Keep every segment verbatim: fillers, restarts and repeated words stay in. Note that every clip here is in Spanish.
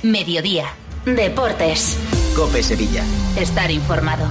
Mediodía. Deportes. COPE Sevilla. Estar informado.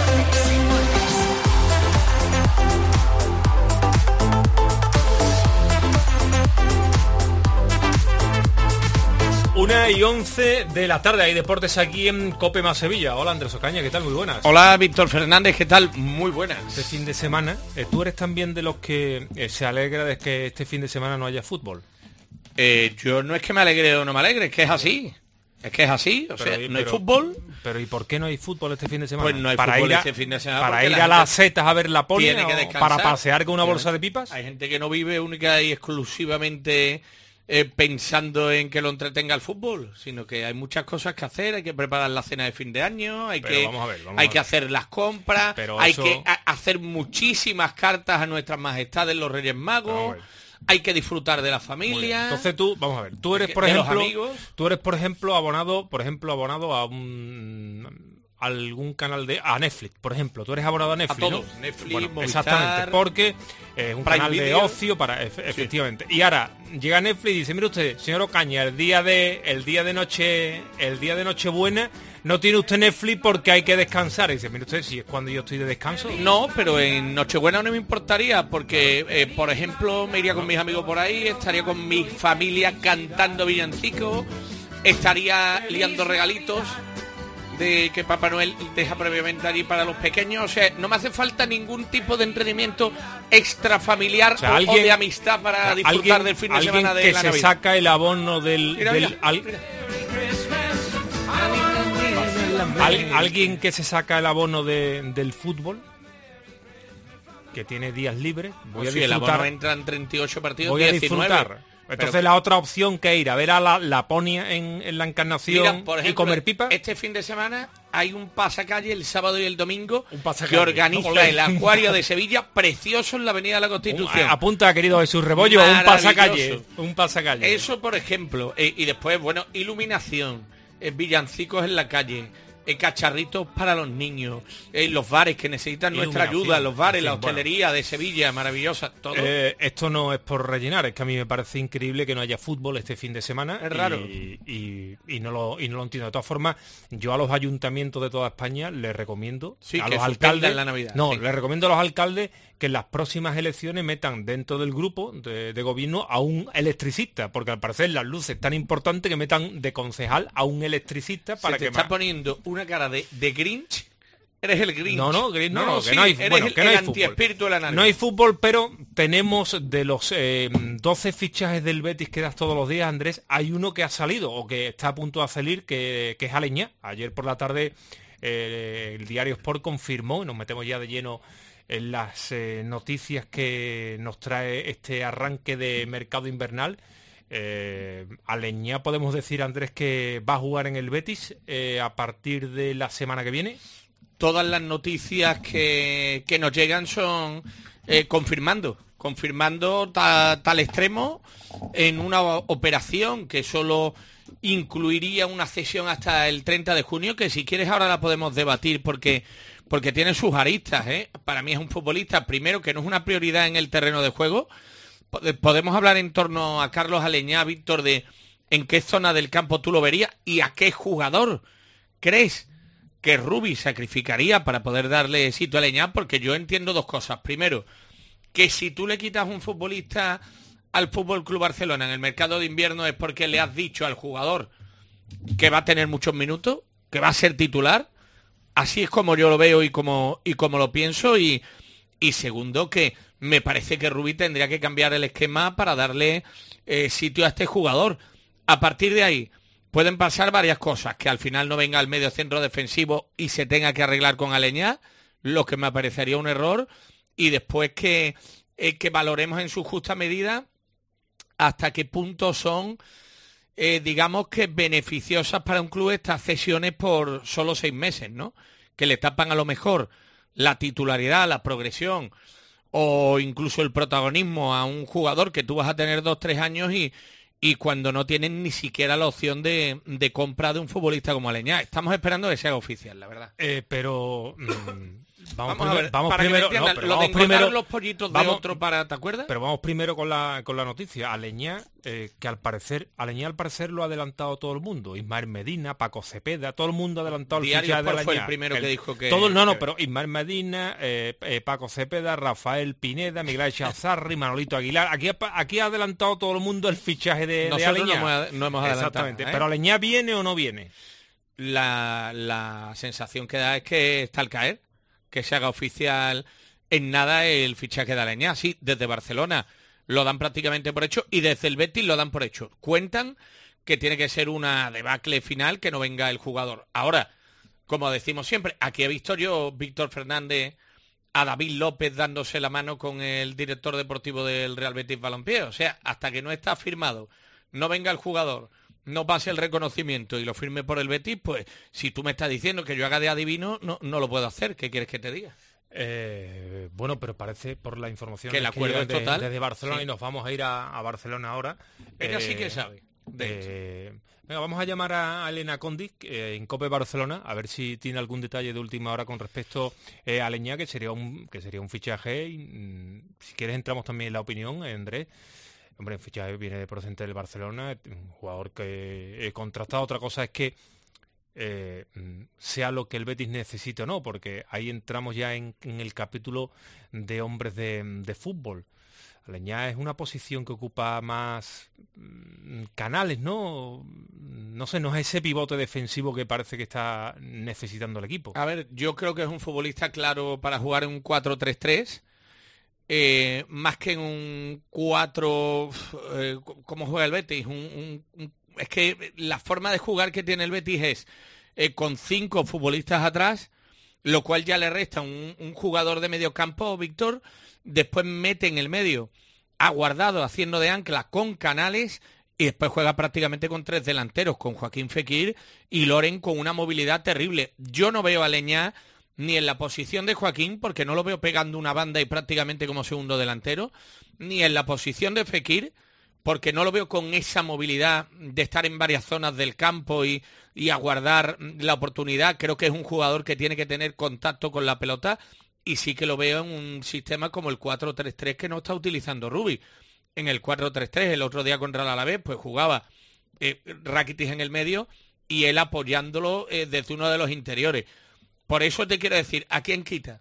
Una y once de la tarde, hay deportes aquí en COPE más Sevilla. Hola Andrés Ocaña, ¿qué tal? Muy buenas. Hola Víctor Fernández, ¿qué tal? Muy buenas. Este fin de semana, eh, ¿tú eres también de los que eh, se alegra de que este fin de semana no haya fútbol? Eh, yo no es que me alegre o no me alegre, es que es así. Es que es así, o pero, sea, no pero, hay fútbol. Pero ¿y por qué no hay fútbol este fin de semana? Pues no hay para fútbol ir a, este fin de semana. Para ir a las setas a ver la poli tiene que o descansar. para pasear con una bolsa de pipas. Hay gente que no vive única y exclusivamente eh, pensando en que lo entretenga el fútbol, sino que hay muchas cosas que hacer. Hay que preparar la cena de fin de año, hay pero que vamos a ver, vamos hay a que ver. hacer las compras, pero hay eso... que a- hacer muchísimas cartas a nuestras majestades los Reyes Magos. Hay que disfrutar de la familia. Entonces tú, vamos a ver, tú eres, de por los ejemplo, amigos. tú eres, por ejemplo, abonado, por ejemplo, abonado a un a algún canal de a Netflix, por ejemplo. Tú eres abonado a Netflix, A todo. ¿no? Netflix, Bueno, Movistar, exactamente, porque es un Prime canal de Video. ocio para efe- efectivamente. Y ahora llega Netflix y dice, mire usted, señor Ocaña, el día de el día de noche, el día de Nochebuena no tiene usted Netflix porque hay que descansar. Y dice, mire usted, si es cuando yo estoy de descanso. No, pero en Nochebuena no me importaría porque, eh, por ejemplo, me iría con mis amigos por ahí, estaría con mi familia cantando villancicos, estaría liando regalitos de que Papá Noel deja previamente allí para los pequeños. O sea, no me hace falta ningún tipo de entretenimiento extrafamiliar o, O sea, o alguien- de amistad para Alguien- disfrutar del fin de alguien semana de que la se Navidad. saca el abono del, Mira, del- mira, al- mira. Al- alguien que se saca el abono de, del fútbol, que tiene días libres, voy a Sí, el disfrutar. abono entra en treinta y ocho partidos, Voy a diecinueve. disfrutar. Entonces Pero- la otra opción que ir a ver a la Laponia en, en la Encarnación Mira, por y ejemplo, comer pipa. este fin de semana hay un pasacalle el sábado y el domingo Un pasacalle. que organiza Olé. el Acuario de Sevilla, precioso en la Avenida de la Constitución. Un- apunta, querido Jesús Rebollo, un Maravilloso. pasacalle. Un pasacalle. Eso, por ejemplo. Eh, y después, bueno, iluminación, eh, villancicos en la calle, eh, cacharritos para los niños, eh, los bares que necesitan nuestra Iluminación. ayuda, los bares, En fin, la bueno. hostelería de Sevilla, maravillosa, todo. Eh, esto no es por rellenar, es que a mí me parece increíble que no haya fútbol este fin de semana. Es raro. Y, y- y no lo, y no lo entiendo. De todas formas, yo a los ayuntamientos de toda España les recomiendo, Sí, a que los suspendan alcaldes, la Navidad, no, sí. les recomiendo a los alcaldes que en las próximas elecciones metan dentro del grupo de, de gobierno a un electricista, porque al parecer las luces tan importantes que metan de concejal a un electricista para Se te que está más... poniendo una cara de, de Grinch. Eres el Grinch. No, no, Grinch no, no, que sí, no hay- eres bueno, el, que no el hay fútbol. antiespíritu de la Navidad. No hay fútbol, pero tenemos de los eh, doce fichajes del Betis que das todos los días, Andrés, hay uno que ha salido o que está a punto de salir, que, que es Aleñá. Ayer por la tarde eh, el diario Sport confirmó, y nos metemos ya de lleno en las eh, noticias que nos trae este arranque de mercado invernal. Eh, Aleñá, podemos decir, Andrés, que va a jugar en el Betis eh, a partir de la semana que viene. Todas las noticias que, que nos llegan son eh, confirmando, confirmando ta- tal extremo en una o- operación que solo incluiría una cesión hasta el treinta de junio, que si quieres ahora la podemos debatir porque, porque tiene sus aristas, ¿eh? Para mí es un futbolista, primero, que no es una prioridad en el terreno de juego. Pod- Podemos hablar en torno a Carlos Aleñá, Víctor, de en qué zona del campo tú lo verías y a qué jugador crees que Rubi sacrificaría para poder darle sitio a Aleñá, porque yo entiendo dos cosas. Primero, que si tú le quitas un futbolista al Fútbol Club Barcelona en el mercado de invierno es porque le has dicho al jugador que va a tener muchos minutos, que va a ser titular. Así es como yo lo veo y como, y como lo pienso. Y, y segundo, que me parece que Rubi tendría que cambiar el esquema para darle eh, sitio a este jugador. A partir de ahí pueden pasar varias cosas, que al final no venga al medio centro defensivo y se tenga que arreglar con Aleñá, lo que me parecería un error, y después que, eh, que valoremos en su justa medida hasta qué punto son, eh, digamos que beneficiosas para un club estas cesiones por solo seis meses, ¿no? Que le tapan a lo mejor la titularidad, la progresión o incluso el protagonismo a un jugador que tú vas a tener dos, tres años y y cuando no tienen ni siquiera la opción de, de compra de un futbolista como Aleñá. Estamos esperando que sea oficial, la verdad. Eh, pero mm, Vamos, Vamos a primero, ver, vamos para que me primero, entiendan, no, pero lo de vamos engordar primero, los pollitos vamos, de otro para, ¿te acuerdas? Pero vamos primero con la con la noticia. Aleñá, eh, que al parecer, Aleñá al parecer lo ha adelantado todo el mundo. Ismael Medina, Paco Cepeda, todo el mundo ha adelantado el Diario fichaje de Sport Aleñá. fue el primero que dijo que... Todo, no, no, que- pero Ismael Medina, eh, eh, Paco Cepeda, Rafael Pineda, Miguel Chazarri, Manolito Aguilar. Aquí, ha- aquí ha adelantado todo el mundo el fichaje de, de Nosotros Aleñá. no hemos, no hemos adelantado. Exactamente. ¿eh? Pero Aleñá viene o no viene. La, la sensación que da es que está al caer, que se haga oficial en nada el fichaje de Aleñá. Sí, desde Barcelona lo dan prácticamente por hecho y desde el Betis lo dan por hecho. Cuentan que tiene que ser una debacle final, que no venga el jugador. Ahora, como decimos siempre, aquí he visto yo Víctor Fernández a David López dándose la mano con el director deportivo del Real Betis Balompié. O sea, hasta que no está firmado, no venga el jugador, no pase el reconocimiento y lo firme por el Betis, pues si tú me estás diciendo que yo haga de adivino, no, no lo puedo hacer. ¿Qué quieres que te diga? Eh, bueno, pero parece por la información Que el acuerdo es de- total. desde Barcelona, Sí. y nos vamos a ir a, a Barcelona ahora. Ella Eh, sí que sabe. De hecho. eh, venga, vamos a llamar a Elena Condi eh, en COPE Barcelona, a ver si tiene algún detalle de última hora con respecto eh, a Aleñá, que sería un que sería un fichaje. Y, mm, si quieres entramos también en la opinión, eh, Andrés. Hombre, el fichaje viene de procedente del Barcelona, un jugador que he contratado. Otra cosa es que eh, sea lo que el Betis necesite o no, porque ahí entramos ya en, en el capítulo de hombres de, de fútbol. Aleñá es una posición que ocupa más mm, Canales, ¿no? No sé, no es ese pivote defensivo que parece que está necesitando el equipo. A ver, yo creo que es un futbolista claro para jugar en un cuatro tres tres. Eh, más que en un cuatro, eh, como juega el Betis, un, un, un, es que la forma de jugar que tiene el Betis es eh, con cinco futbolistas atrás, lo cual ya le resta un, un jugador de medio campo, Víctor, después mete en el medio a Guardado haciendo de ancla con Canales y después juega prácticamente con tres delanteros, con Joaquín Fekir y Loren con una movilidad terrible. Yo no veo a Aleñá ni en la posición de Joaquín, porque no lo veo pegando una banda y prácticamente como segundo delantero, ni en la posición de Fekir, porque no lo veo con esa movilidad de estar en varias zonas del campo y, y aguardar la oportunidad. Creo que es un jugador que tiene que tener contacto con la pelota y sí que lo veo en un sistema como el cuatro tres tres que no está utilizando Rubi. En el cuatro tres tres, el otro día contra el Alavés, pues jugaba eh, Rakitic en el medio y él apoyándolo eh, desde uno de los interiores. Por eso te quiero decir, ¿a quién quita?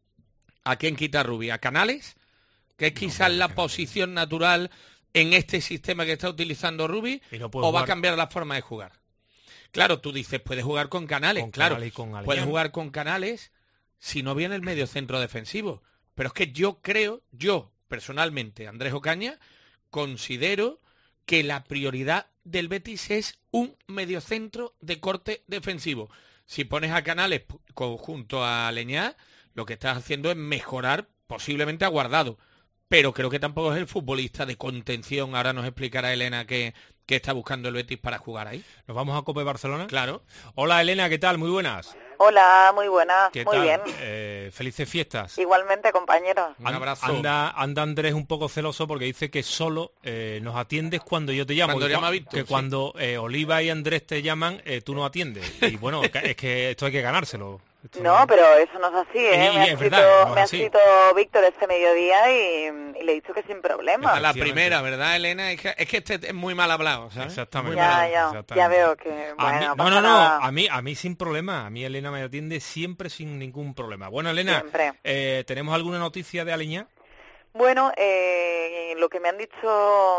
¿A quién quita Rubi? ¿A Canales? Que es quizás no, la no, posición natural en este sistema que está utilizando Rubi, Y no o puede va a jugar cambiar la forma de jugar. Claro, tú dices, puedes jugar con Canales, con claro, Canales y con Aleñá. puedes jugar con Canales si no viene el medio centro defensivo. Pero es que yo creo, yo personalmente, Andrés Ocaña, considero que la prioridad del Betis es un mediocentro de corte defensivo. Si pones a Canales junto a Aleñá, lo que estás haciendo es mejorar posiblemente a Guardado. Pero creo que tampoco es el futbolista de contención. Ahora nos explicará Elena qué, qué está buscando el Betis para jugar ahí. ¿Nos vamos a COPE Barcelona? Claro. Hola Elena, ¿qué tal? Muy buenas. Hola, muy buenas, ¿Qué muy tal? bien. Eh, felices fiestas. Igualmente, compañeros. Un An- abrazo. Anda, anda Andrés un poco celoso porque dice que solo eh, nos atiendes cuando yo te llamo. Cuando que llama cua- Víctor, Que sí. cuando eh, Oliva y Andrés te llaman, eh, tú no atiendes. Y bueno, ca- es que esto hay que ganárselo. Esto No, pero eso no es así, ¿eh? Y Me ha es escrito, verdad, no es me ha así. escrito Víctor este mediodía y, y le he dicho que sin problema. A la Efectivamente. primera, ¿verdad, Elena? Es que, es que este es muy mal hablado, ¿sabes? Exactamente. Muy mal Ya, hablado. ya, exactamente. ya veo que, A mí- bueno, no, pasa no, no, nada. a mí, a mí sin problema. A mí Elena me atiende siempre sin ningún problema. Bueno, Elena, Siempre. eh, ¿tenemos alguna noticia de Aleñá? Bueno, eh, lo que me han dicho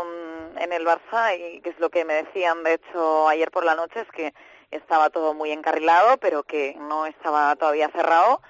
mm, en el Barça, y que es lo que me decían, de hecho, ayer por la noche, es que estaba todo muy encarrilado, pero que no estaba todavía cerrado.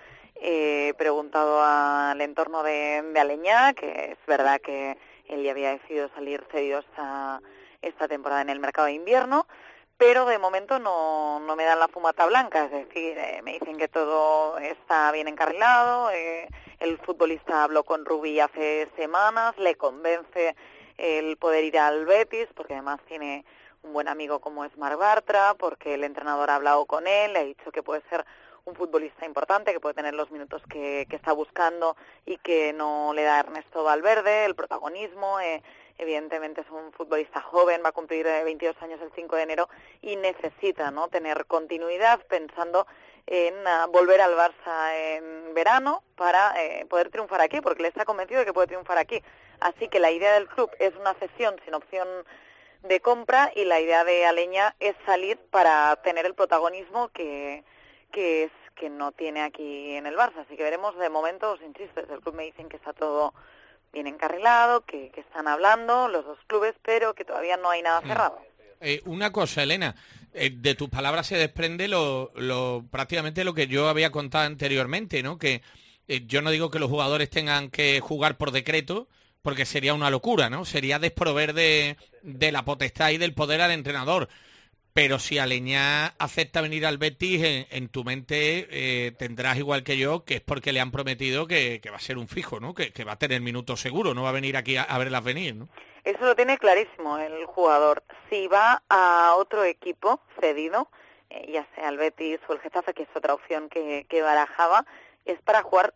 He preguntado al entorno de, de Aleñá, que es verdad que él ya había decidido salir cedido esta, esta temporada en el mercado de invierno, pero de momento no, no me dan la fumata blanca, es decir, eh, me dicen que todo está bien encarrilado, eh, el futbolista habló con Rubi hace semanas, le convence el poder ir al Betis, porque además tiene un buen amigo como es Marc Bartra, porque el entrenador ha hablado con él, le ha dicho que puede ser un futbolista importante, que puede tener los minutos que, que está buscando y que no le da Ernesto Valverde, el protagonismo. Eh, evidentemente es un futbolista joven, va a cumplir eh, veintidós años el cinco de enero y necesita, ¿no?, tener continuidad pensando en uh, volver al Barça en verano para eh, poder triunfar aquí, porque le está convencido de que puede triunfar aquí. Así que la idea del club es una cesión sin opción de compra y la idea de Aleñá es salir para tener el protagonismo que, que es que no tiene aquí en el Barça. Así que veremos. De momento, os insisto, desde el club me dicen que está todo bien encarrilado, que, que están hablando los dos clubes, pero que todavía no hay nada cerrado. Eh, una cosa, Elena, eh, de tus palabras se desprende lo, lo prácticamente lo que yo había contado anteriormente, ¿no? Que eh, yo no digo que los jugadores tengan que jugar por decreto, porque sería una locura, ¿no? Sería desprover de, de la potestad y del poder al entrenador. Pero si Aleñá acepta venir al Betis, en, en tu mente eh, tendrás igual que yo, que es porque le han prometido que, que va a ser un fijo, ¿no? Que, que va a tener minutos seguro, no va a venir aquí a, a verlas venir, ¿no? Eso lo tiene clarísimo el jugador. Si va a otro equipo cedido, eh, ya sea el Betis o el Getafe, que es otra opción que, que barajaba, es para jugar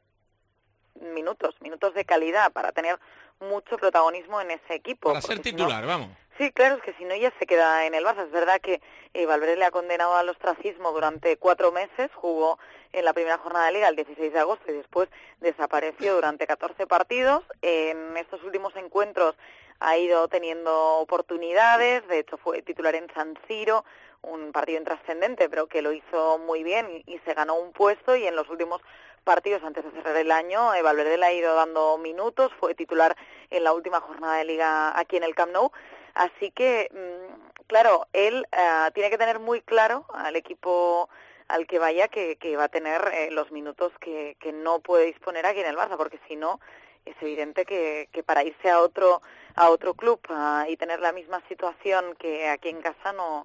minutos, minutos de calidad, para tener mucho protagonismo en ese equipo. Para ser titular, si no, vamos. Sí, claro, es que si no ya se queda en el Barça. Es verdad que eh, Valverde le ha condenado al ostracismo durante cuatro meses, jugó en la primera jornada de Liga el dieciséis de agosto y después desapareció durante catorce partidos. En estos últimos encuentros ha ido teniendo oportunidades, de hecho fue titular en San Siro, un partido intrascendente, pero que lo hizo muy bien y, y se ganó un puesto, y en los últimos partidos antes de cerrar el año, eh, Valverde le ha ido dando minutos, fue titular en la última jornada de Liga aquí en el Camp Nou. Así que, mmm, claro, él uh, tiene que tener muy claro al equipo al que vaya que, que va a tener eh, los minutos que, que no puede disponer aquí en el Barça, porque si no, es evidente que, que para irse a otro a otro club uh, y tener la misma situación que aquí en casa no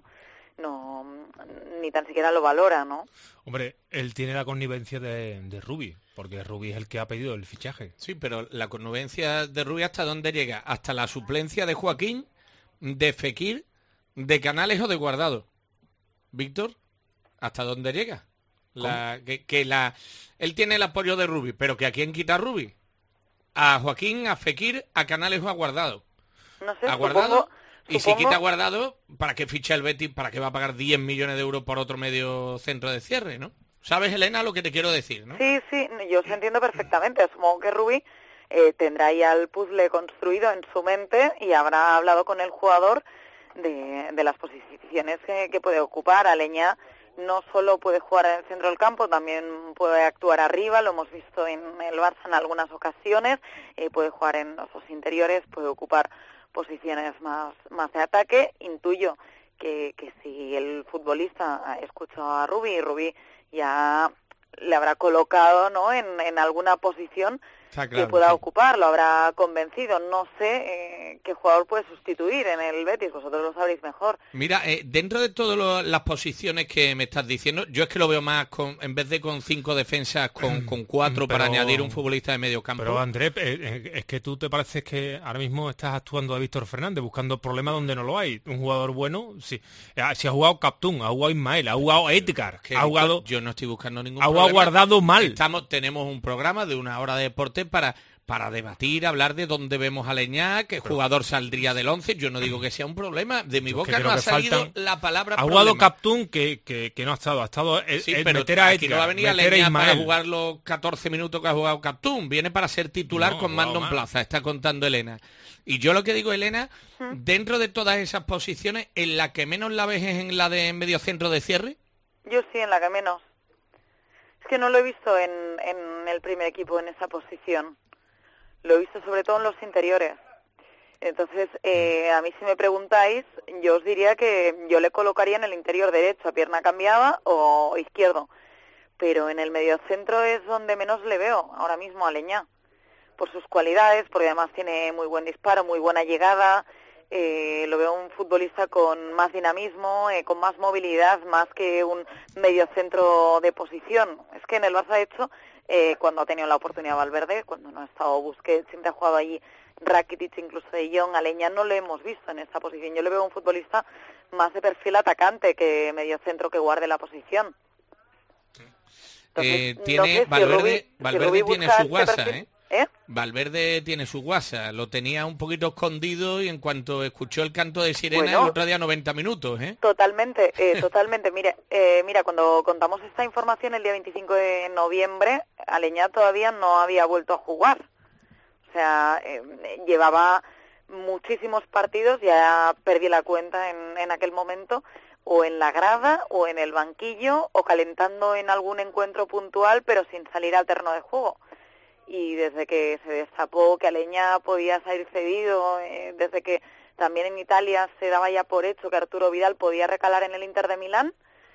no ni tan siquiera lo valora, ¿no? Hombre, él tiene la connivencia de, de Rubi, porque Rubi es el que ha pedido el fichaje. Sí, pero la connivencia de Rubi, ¿hasta dónde llega? Hasta la suplencia de Joaquín, de Fekir, de Canales o de Guardado. Víctor, ¿hasta dónde llega? La, que, que la él tiene el apoyo de Rubi, pero que ¿a quién quita a Rubi? A Joaquín, a Fekir, a Canales o a Guardado. No sé, a Guardado. Supongo, y supongo... si quita Guardado, ¿para qué ficha el Betis? ¿Para qué va a pagar diez millones de euros por otro medio centro de cierre, no? ¿Sabes, Elena, lo que te quiero decir, no? Sí, sí, yo se entiendo perfectamente. Supongo que Rubi eh, tendrá ya el puzzle construido en su mente y habrá hablado con el jugador de, de las posiciones que, que puede ocupar. Aleñá no solo puede jugar en el centro del campo, también puede actuar arriba, lo hemos visto en el Barça en algunas ocasiones, eh, puede jugar en los interiores, puede ocupar posiciones más, más de ataque. Intuyo que, que si el futbolista escuchó a Rubi y Rubi ya le habrá colocado, ¿no?, en, en alguna posición claro, que pueda sí. ocupar, lo habrá convencido. No sé eh, qué jugador puede sustituir en el Betis, vosotros lo sabréis mejor. Mira, eh, dentro de todas las posiciones que me estás diciendo, yo es que lo veo más, con, en vez de con cinco defensas, con, con cuatro pero, para añadir un futbolista de medio campo. Pero Andrés, eh, es que tú te pareces que ahora mismo estás actuando de Víctor Fernández, buscando problemas donde no lo hay. Un jugador bueno, sí. Si ha jugado Captún, ha jugado Ismael, ha jugado Edgar, que ha jugado... Yo no estoy buscando ningún ha problema. Ha guardado mal. Estamos, tenemos un programa de una hora de deporte para, para debatir, hablar de dónde vemos a Aleñá, qué pero, jugador saldría del once. Yo no digo que sea un problema. De mi boca no ha salido faltan, la palabra ha problema. Ha jugado Captún, que, que, que no ha estado. Ha estado el, sí, el pero meter a aquí no va a venir Aleñá para jugar los catorce minutos que ha jugado Captún. Viene para ser titular no, con mando en plaza, está contando Elena. Y yo lo que digo, Elena, ¿Mm? dentro de todas esas posiciones, ¿en la que menos la ves es en la de medio centro de cierre? Yo sí, en la que menos. Es que no lo he visto en, en el primer equipo en esa posición. Lo he visto sobre todo en los interiores. Entonces, eh, a mí si me preguntáis, yo os diría que yo le colocaría en el interior derecho a pierna cambiada o izquierdo. Pero en el mediocentro es donde menos le veo ahora mismo a Aleñá. Por sus cualidades, porque además tiene muy buen disparo, muy buena llegada. Eh, lo veo un futbolista con más dinamismo, eh, con más movilidad, más que un mediocentro de posición. Es que en el Barça, de hecho, eh, cuando ha tenido la oportunidad Valverde, cuando no ha estado Busquets, siempre ha jugado allí Rakitic, incluso De Jong, Aleñá no lo hemos visto en esta posición. Yo le veo un futbolista más de perfil atacante que mediocentro que guarde la posición. Entonces, eh, tiene, no sé, Valverde, si Rubi, Valverde si tiene su guasa, ¿eh? ¿Eh? Valverde tiene su guasa, lo tenía un poquito escondido y en cuanto escuchó el canto de sirena Bueno, el otro día noventa minutos, ¿eh? Totalmente, eh, totalmente. Mira, eh, mira, cuando contamos esta información el día veinticinco de noviembre, Aleñá todavía no había vuelto a jugar. O sea, eh, llevaba muchísimos partidos, ya perdí la cuenta en, en aquel momento, o en la grada, o en el banquillo, o calentando en algún encuentro puntual, pero sin salir al terreno de juego. Y desde que se destapó que Aleñá podía salir cedido, eh, desde que también en Italia se daba ya por hecho que Arturo Vidal podía recalar en el Inter de Milán,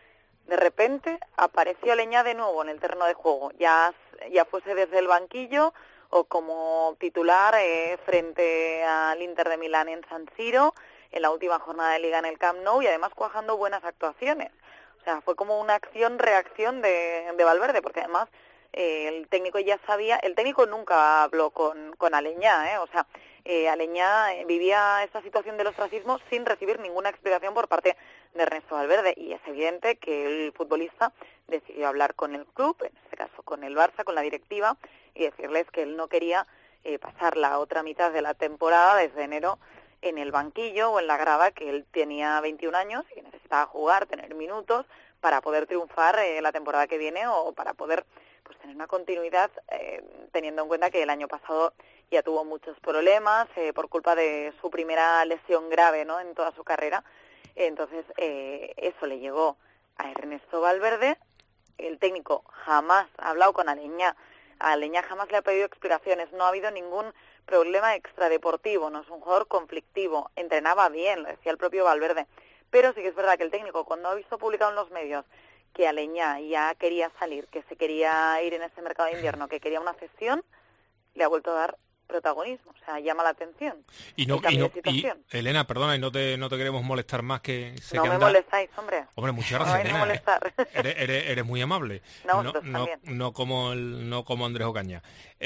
de repente apareció Aleñá de nuevo en el terreno de juego, ya, ya fuese desde el banquillo o como titular eh, frente al Inter de Milán en San Siro, en la última jornada de Liga en el Camp Nou y además cuajando buenas actuaciones. O sea, fue como una acción-reacción de, de Valverde, porque además eh, el técnico ya sabía, el técnico nunca habló con, con Aleñá, ¿eh? O sea, eh, Aleñá vivía esta situación del ostracismo sin recibir ninguna explicación por parte de Ernesto Valverde, y es evidente que el futbolista decidió hablar con el club, en este caso con el Barça, con la directiva, y decirles que él no quería eh, pasar la otra mitad de la temporada desde enero en el banquillo o en la grada, que él tenía veintiún años y necesitaba jugar, tener minutos para poder triunfar eh, la temporada que viene o para poder pues tener una continuidad, eh, teniendo en cuenta que el año pasado ya tuvo muchos problemas eh, por culpa de su primera lesión grave, ¿no?, en toda su carrera. Entonces eh, eso le llegó a Ernesto Valverde. El técnico jamás ha hablado con Aleñá, a Aleñá jamás le ha pedido explicaciones, no ha habido ningún problema extradeportivo, no es un jugador conflictivo, entrenaba bien, lo decía el propio Valverde, pero sí que es verdad que el técnico, cuando ha visto publicado en los medios que Aleñá ya quería salir, que se quería ir en este mercado de invierno, que quería una cesión, le ha vuelto a dar protagonismo, o sea, llama la atención. Y no, y no y, Elena, perdona, y no te, no te queremos molestar más, que sé no que me anda... molestáis, hombre. Hombre, muchas gracias, no, Elena. No molestar. Eres, eres, eres muy amable. No, no, no, no como el, no como Andrés Ocaña.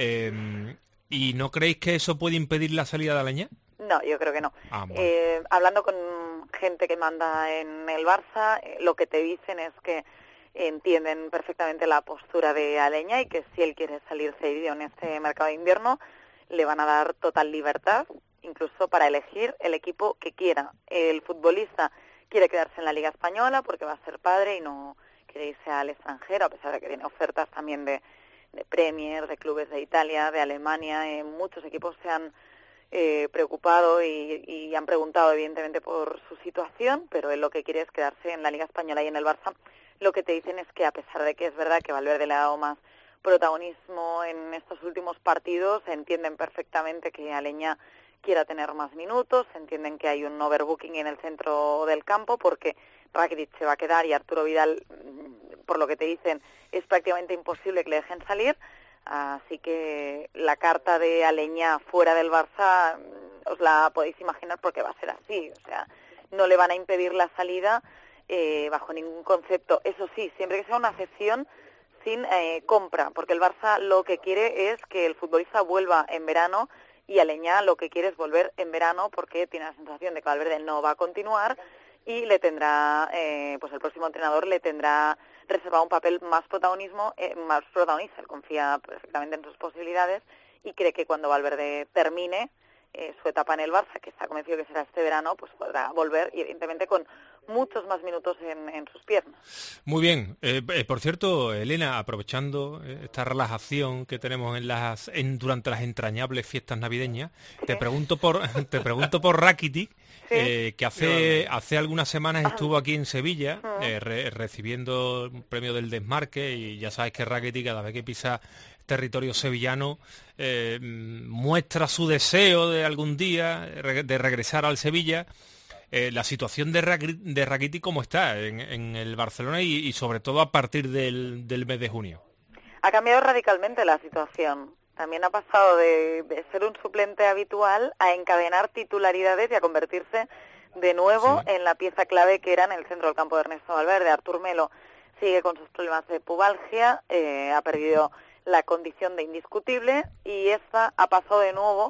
Eh, ¿Y no creéis que eso puede impedir la salida de Aleñá? No, yo creo que no. Ah, bueno. eh, hablando con gente que manda en el Barça, eh, lo que te dicen es que entienden perfectamente la postura de Aleñá y que si él quiere salir cedido en este mercado de invierno, le van a dar total libertad, incluso para elegir el equipo que quiera. El futbolista quiere quedarse en la Liga Española porque va a ser padre y no quiere irse al extranjero, a pesar de que tiene ofertas también de, de Premier, de clubes de Italia, de Alemania. Eh, muchos equipos se han eh, preocupado y, y han preguntado, evidentemente, por su situación, pero él lo que quiere es quedarse en la Liga Española. Y en el Barça lo que te dicen es que, a pesar de que es verdad que Valverde le ha dado más protagonismo en estos últimos partidos, entienden perfectamente que Aleñá quiera tener más minutos, entienden que hay un overbooking en el centro del campo porque Rakitic se va a quedar y Arturo Vidal, por lo que te dicen, es prácticamente imposible que le dejen salir, así que la carta de Aleñá fuera del Barça os la podéis imaginar porque va a ser así, o sea, no le van a impedir la salida eh, bajo ningún concepto, eso sí, siempre que sea una cesión sin eh, compra, porque el Barça lo que quiere es que el futbolista vuelva en verano y Aleñá lo que quiere es volver en verano porque tiene la sensación de que Valverde no va a continuar y le tendrá, eh, pues el próximo entrenador le tendrá reservado un papel más protagonismo, eh, más protagonista. Él confía perfectamente en sus posibilidades y cree que cuando Valverde termine eh, su etapa en el Barça, que está convencido que será este verano, pues podrá volver y evidentemente con muchos más minutos en, en sus piernas. Muy bien. Eh, eh, por cierto, Elena, aprovechando eh, esta relajación que tenemos en las en, durante las entrañables fiestas navideñas, sí. te pregunto por te pregunto por Rakitic, sí. eh, que hace hace algunas semanas estuvo aquí en Sevilla uh-huh. eh, re, recibiendo un premio del Desmarque, y ya sabes que Rakitic cada vez que pisa territorio sevillano eh, muestra su deseo de algún día de regresar al Sevilla. Eh, la situación de, Ra de Rakitic, ¿cómo está en, en el Barcelona y, y sobre todo a partir del, del mes de junio? Ha cambiado radicalmente la situación. También ha pasado de, de ser un suplente habitual a encadenar titularidades y a convertirse de nuevo sí. en la pieza clave que era en el centro del campo de Ernesto Valverde. Artur Melo sigue con sus problemas de pubalgia, eh, ha perdido la condición de indiscutible y esta ha pasado de nuevo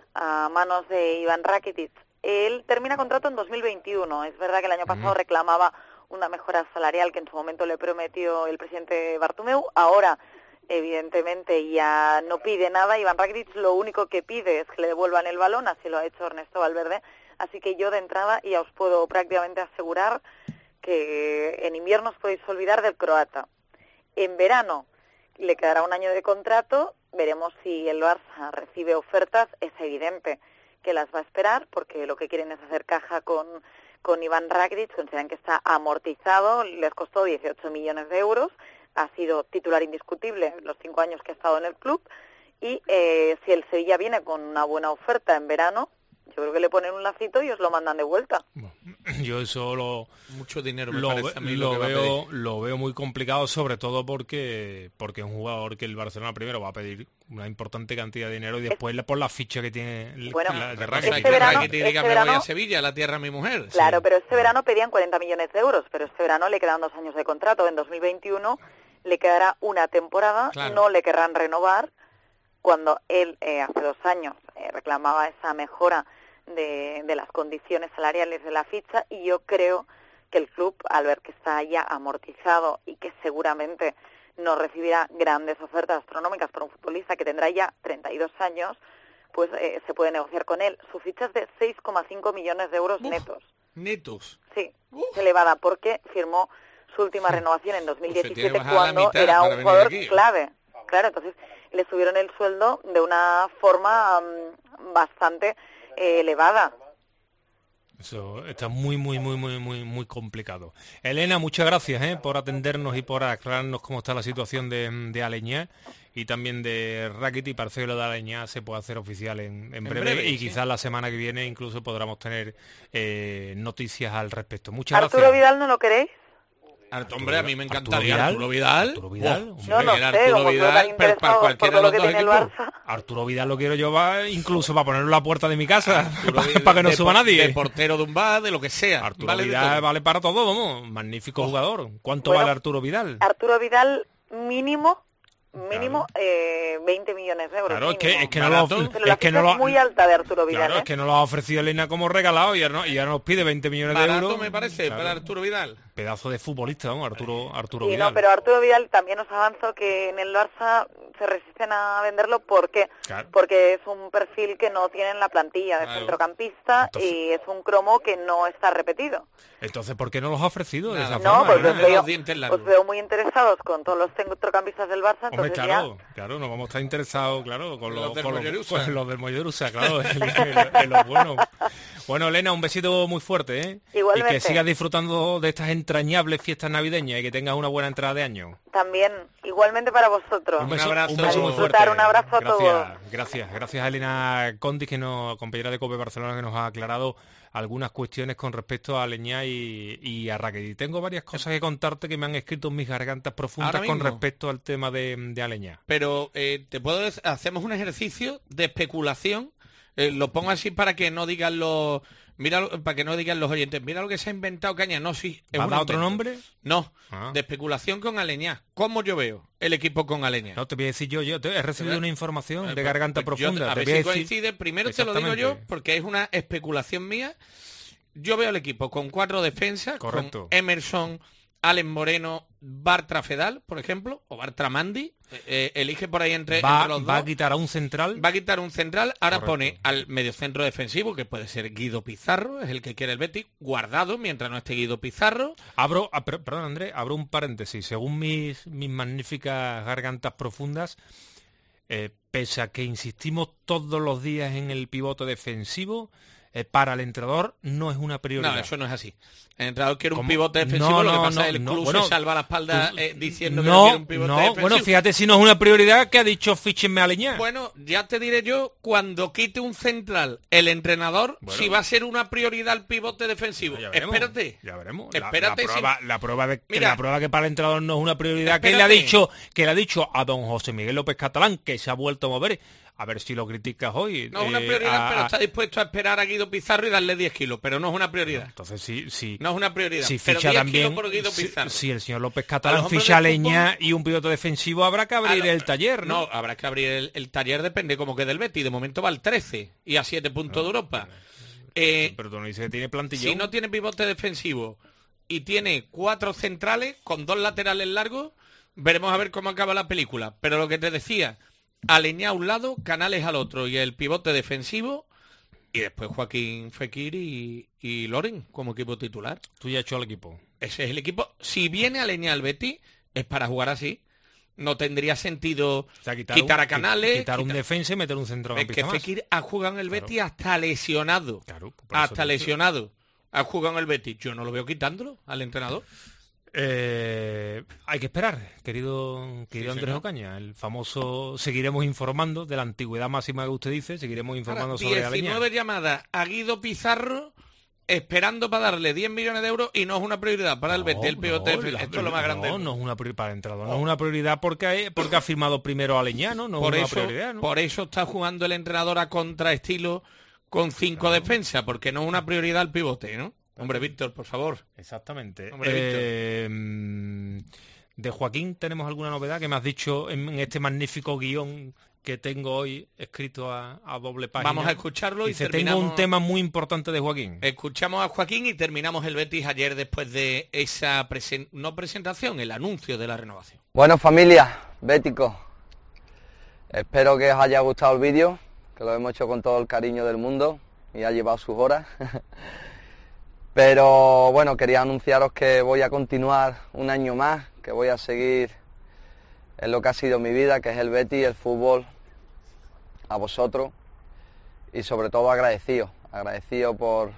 a manos de Iván Rakitic. Él termina contrato en dos mil veintiuno. Es verdad que el año pasado uh-huh. reclamaba una mejora salarial que en su momento le prometió el presidente Bartomeu. Ahora evidentemente ya no pide nada. Iván Rakitic lo único que pide es que le devuelvan el balón, así lo ha hecho Ernesto Valverde. Así que yo de entrada ya os puedo prácticamente asegurar que en invierno os podéis olvidar del croata. En verano le quedará un año de contrato, veremos si el Barça recibe ofertas, es evidente que las va a esperar porque lo que quieren es hacer caja con, con Iván Rakitic, consideran que está amortizado, les costó dieciocho millones de euros, ha sido titular indiscutible los cinco años que ha estado en el club y eh, si el Sevilla viene con una buena oferta en verano, yo creo que le ponen un lacito y os lo mandan de vuelta. Yo eso lo... Mucho dinero me lo, parece a mí lo, lo que veo, va a pedir. lo veo muy complicado, sobre todo porque porque es un jugador que el Barcelona primero va a pedir una importante cantidad de dinero y después es, por la ficha que tiene... Bueno, la, De la, este este verano, que te diga, este me verano, voy a Sevilla, la tierra de mi mujer. Claro, sí. pero este verano pedían cuarenta millones de euros, pero este verano le quedan dos años de contrato. En dos mil veintiuno le quedará una temporada, Claro. no le querrán renovar, cuando él eh, hace dos años eh, reclamaba esa mejora de, de las condiciones salariales de la ficha, y yo creo que el club, al ver que está ya amortizado y que seguramente no recibirá grandes ofertas astronómicas por un futbolista que tendrá ya treinta y dos años, pues eh, se puede negociar con él. Su ficha es de seis coma cinco millones de euros Uf, netos. Netos. Sí, Uf. es elevada porque firmó su última renovación en dos mil Pues se tiene diecisiete que bajar la cuando mitad era para un venir jugador aquí. clave. Claro, entonces le subieron el sueldo de una forma um, bastante eh, elevada. Eso está muy, muy, muy, muy, muy, muy complicado. Elena, muchas gracias ¿eh? por atendernos y por aclararnos cómo está la situación de, de Aleñá y también de Rakitic. Parece que lo de Aleñá se puede hacer oficial en, en, breve, breve, y sí. quizás la semana que viene incluso podamos tener eh, noticias al respecto. Muchas Arturo gracias. Vidal, ¿no lo queréis? Arturo, hombre, a mí me encantaría Arturo Vidal. Arturo Vidal. Arturo Vidal, Buah, Yo no el sé, Arturo como Vidal, están pero para interesados por cualquiera todo de lo los que dos tiene el equipos. Barça. Arturo Vidal lo quiero llevar incluso para ponerlo en la puerta de mi casa, Arturo para, Vidal, que no de suba por- nadie. De portero de un bar, de lo que sea. Arturo vale de Vidal todo. vale para todo, vamos. Magnífico jugador. ¿Cuánto Bueno, vale Arturo Vidal? Arturo Vidal, mínimo, mínimo eh, veinte millones de euros. Claro, es que, mínimo. es que no Barato. lo, Pero la es que ficha no es lo, muy alta de Arturo Vidal, claro, ¿eh? es que no lo ha ofrecido Elena como regalado y ya, no, y ya nos pide veinte millones de Barato euros. me parece, Claro. para Arturo Vidal. Pedazo de futbolista, vamos, Arturo, Arturo Sí, Vidal. no, pero Arturo Vidal también os avanzo que en el Barça se resisten a venderlo. ¿Por qué? Claro. Porque es un perfil que no tiene en la plantilla de Claro. centrocampista. Entonces- Y es un cromo que no está repetido. Entonces, ¿por qué no los ha ofrecido de Nada. esa No, forma? porque eh? os de los veo, dientes largos. os veo muy interesados con todos los centrocampistas del Barça. Hombre, Entonces claro, ya, claro, nos vamos a estar interesados, claro, con Los los, del con los, Mollerusa. con los del Mollerusa, claro, en, en- en los buenos. Bueno, Elena, un besito muy fuerte, ¿eh? Igualmente. Y que sigas disfrutando de estas entrañables fiestas navideñas y que tengas una buena entrada de año. también, igualmente para vosotros. Un beso, abrazo. un beso A muy disfrutar, fuerte. un abrazo a gracias, todos. Gracias, gracias a Elena Condi, que nos, compañera de COPE Barcelona, que nos ha aclarado algunas cuestiones con respecto a Aleñá y, y a Rakitic. Tengo varias cosas que contarte que me han escrito en mis gargantas profundas Ahora con mismo. respecto al tema de, de Aleñá. Pero eh, te puedo dec- hacemos un ejercicio de especulación. Eh, lo pongo así para que no digan los mira lo- para que no digan los oyentes. Mira lo que se ha inventado Caña. No, sí. es ¿Va a un dar otro invento. nombre? No. Ah. De especulación con Aleñá. ¿Cómo yo veo el equipo con Aleñá? No, te voy a decir yo, yo te- he recibido ¿Verdad? una información Eh, de garganta pues yo te- profunda. a te ver voy a si decir- coincide. Primero te lo digo yo Exactamente. porque es una especulación mía. Yo veo el equipo con cuatro defensas, Correcto. con Emerson, Alen Moreno, Bartra Fedal, por ejemplo, o Bartra Mandi. Eh, eh, elige por ahí entre, va, entre los va dos. a quitar a un central. Va a quitar un central, ahora Correcto. pone al mediocentro defensivo, que puede ser Guido Pizarro, es el que quiere el Betis, guardado mientras no esté Guido Pizarro. Abro, ah, per- perdón Andrés, abro un paréntesis. Según mis, mis magníficas gargantas profundas, eh, pese a que insistimos todos los días en el pivote defensivo, eh, para el entrenador no es una prioridad. No, eso no es así. El entrenador quiere un ¿Cómo? pivote defensivo, No, lo que no, pasa no, es que el no, club bueno, se salva la espalda eh, diciendo que no no, quiere un pivote no, defensivo. bueno, fíjate si no es una prioridad que ha dicho fíchenme a Aleñá. Bueno, ya te diré yo, cuando quite un central el entrenador, Bueno. si va a ser una prioridad el pivote defensivo. Ya veremos, Espérate. Ya veremos. La- Espérate La, si- prueba, la, prueba de, que Mira. la prueba que para el entrenador no es una prioridad, que le ha Espérate. dicho que le ha dicho a don José Miguel López Catalán, que se ha vuelto a mover. A ver si lo criticas hoy. No es una eh, prioridad, a- pero a- está dispuesto a esperar a Guido Pizarro y darle diez kilos, pero no es una prioridad. Entonces sí, sí. No es una prioridad. Si pero ficha diez también, kilos por Guido si, Pizarro. si el señor López A Catalán los hombres ficha a del Leña y un pivote defensivo, habrá que abrir A lo- el taller, ¿no? No, habrá que abrir el, el taller, depende como quede el Betis. De momento va al trece y a siete puntos de Europa. Eh, Pero tú no dices que tiene plantillón. si no tiene pivote defensivo y tiene cuatro centrales con dos laterales largos, veremos a ver cómo acaba la película. Pero lo que te decía, Aleñá a un lado, Canales al otro y el pivote defensivo, y después Joaquín Fekir y, y Loren como equipo titular. Tú ya has hecho el equipo. Ese es el equipo. Si viene Aleñá al Betis, es para jugar así. No tendría sentido, o sea, quitar, quitar un, a Canales, quitar un quitar... defensa y meter un centrocampista más. Es que Fekir ha jugado en el Betis claro. hasta lesionado. Claro, hasta lesionado. Ha jugado en el Betis. Yo no lo veo quitándolo al entrenador. Eh, hay que esperar, querido, querido sí, Andrés Ocaña. El famoso, seguiremos informando de la antigüedad máxima que usted dice, seguiremos informando Ahora, sobre Aleñá. diecinueve llamadas a Guido Pizarro esperando para darle diez millones de euros y no es una prioridad para no, el Betis, el pivote. No, esto es lo más grande. No, no es una prioridad para el entrenador, no. no es una prioridad porque, porque ha firmado primero Aleñá, ¿no? No por es eso, una prioridad, ¿no? Por eso está jugando el entrenador a contraestilo con cinco claro. defensas, porque no es una prioridad el pivote, ¿no? Hombre, Víctor, por favor. Exactamente. Hombre, eh, Víctor. De Joaquín, ¿tenemos alguna novedad que me has dicho en, en este magnífico guión que tengo hoy escrito a, a doble página? Vamos a escucharlo y Dice, terminamos... tengo un tema muy importante de Joaquín. Escuchamos a Joaquín y terminamos el Betis ayer después de esa presen... no presentación, el anuncio de la renovación. Bueno, familia, béticos, espero que os haya gustado el vídeo, que lo hemos hecho con todo el cariño del mundo y ha llevado sus horas. Pero bueno, quería anunciaros que voy a continuar un año más, que voy a seguir en lo que ha sido mi vida, que es el Betis, el fútbol, a vosotros y sobre todo agradecido, agradecido por,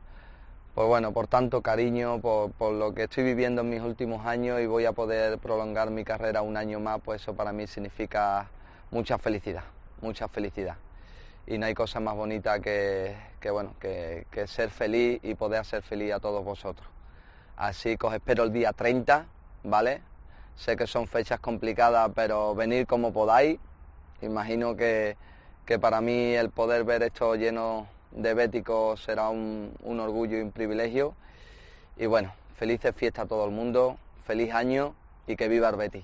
por, bueno, por tanto cariño, por, por lo que estoy viviendo en mis últimos años y voy a poder prolongar mi carrera un año más, pues eso para mí significa mucha felicidad, mucha felicidad. Y no hay cosa más bonita que, que, bueno, que, que ser feliz y poder hacer feliz a todos vosotros. Así que os espero el día treinta, ¿vale? Sé que son fechas complicadas, pero venid como podáis. Imagino que, que para mí el poder ver esto lleno de béticos será un, un orgullo y un privilegio. Y bueno, felices fiestas a todo el mundo, feliz año y que viva el Betis.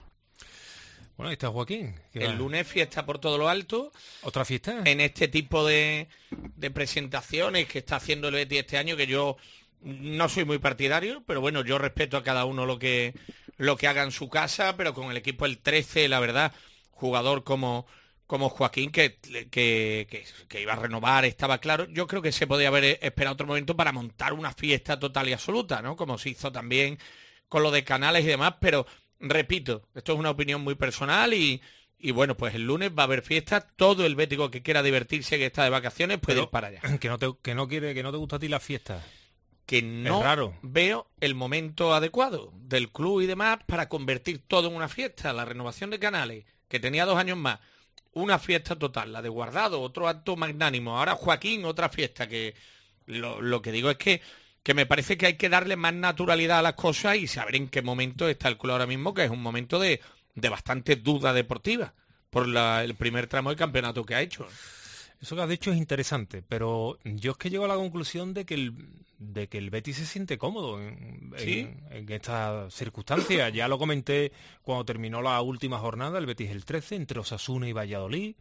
Bueno, ahí está Joaquín. El lunes fiesta por todo lo alto. ¿Otra fiesta? En este tipo de, de presentaciones que está haciendo el Betis este año, que yo no soy muy partidario, pero bueno, yo respeto a cada uno lo que, lo que haga en su casa, pero con el equipo el trece, la verdad, jugador como, como Joaquín, que, que, que, que iba a renovar, estaba claro. Yo creo que se podía haber esperado otro momento para montar una fiesta total y absoluta, ¿no? Como se hizo también con lo de Canales y demás, pero... Repito, esto es una opinión muy personal y, y bueno, pues el lunes va a haber fiesta. Todo el bético que quiera divertirse, que está de vacaciones, puede Pero, ir para allá. Que no te, que no quiere, que no te gusta a ti la fiesta. Que no es raro. Veo el momento adecuado del club y demás para convertir todo en una fiesta. La renovación de Canales, que tenía dos años más, una fiesta total. La de Guardado, otro acto magnánimo. Ahora Joaquín, otra fiesta. Que lo, lo que digo es que que me parece que hay que darle más naturalidad a las cosas y saber en qué momento está el club ahora mismo, que es un momento de, de bastante duda deportiva por la, el primer tramo de campeonato que ha hecho. Eso que has dicho es interesante, pero yo es que llego a la conclusión de que el, de que el Betis se siente cómodo en, ¿Sí? en, en estas circunstancias. Ya lo comenté cuando terminó la última jornada, el Betis el trece, entre Osasuna y Valladolid.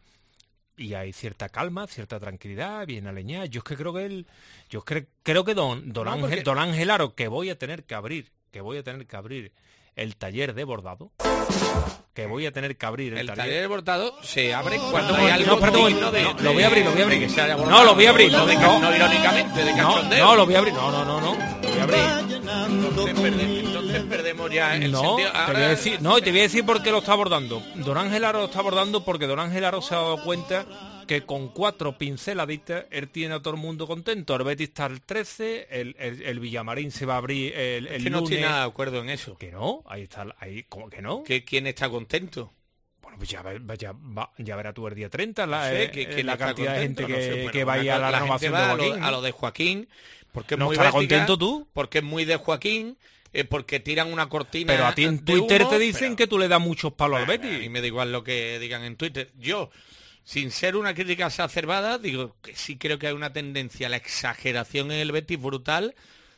Y hay cierta calma, cierta tranquilidad, bien Aleñá. Yo es que creo que él, yo cre, creo que don, don, no, Ángel, porque... don Ángel Aro, que voy a tener que abrir, que voy a tener que abrir el taller de bordado, que voy a tener que abrir el, el taller. taller de bordado se abre cuando no, hay algo no, perdón, digno de, no, lo voy a abrir, lo voy a abrir. Que sea bordado, no, lo voy a abrir, no, no, no, no, no irónicamente, de cachondeo. No, no, lo voy a abrir, no, no, no, no, lo voy a abrir. Entonces, perde, entonces perdemos ya el no, sentido. Ahora... Te voy a decir, no, te voy a decir por qué lo está abordando. Don Ángel Aro lo está abordando porque don Ángel Aro se ha dado cuenta que con cuatro pinceladitas él tiene a todo el mundo contento. El Betis está el trece, el, el, el Villamarín se va a abrir el, el es que lunes. No estoy nada de acuerdo en eso. Que no, ahí está, ahí, ¿cómo que no? ¿Que ¿Quién está contento? Bueno, pues ya, ya, ya verá tú el día treinta la, no sé, eh, que, que la cantidad contento, de gente que, no sé, bueno, que vaya a la, la renovación va de Joaquín. A lo, a lo de Joaquín, porque es ¿No muy estarás vértica, contento tú? Porque es muy de Joaquín, eh, porque tiran una cortina. Pero a ti en Twitter humo, te dicen que tú le das muchos palos bueno, al Betis. A mí me da igual lo que digan en Twitter. Yo, sin ser una crítica exacerbada, digo que sí creo que hay una tendencia a la exageración en el Betis brutal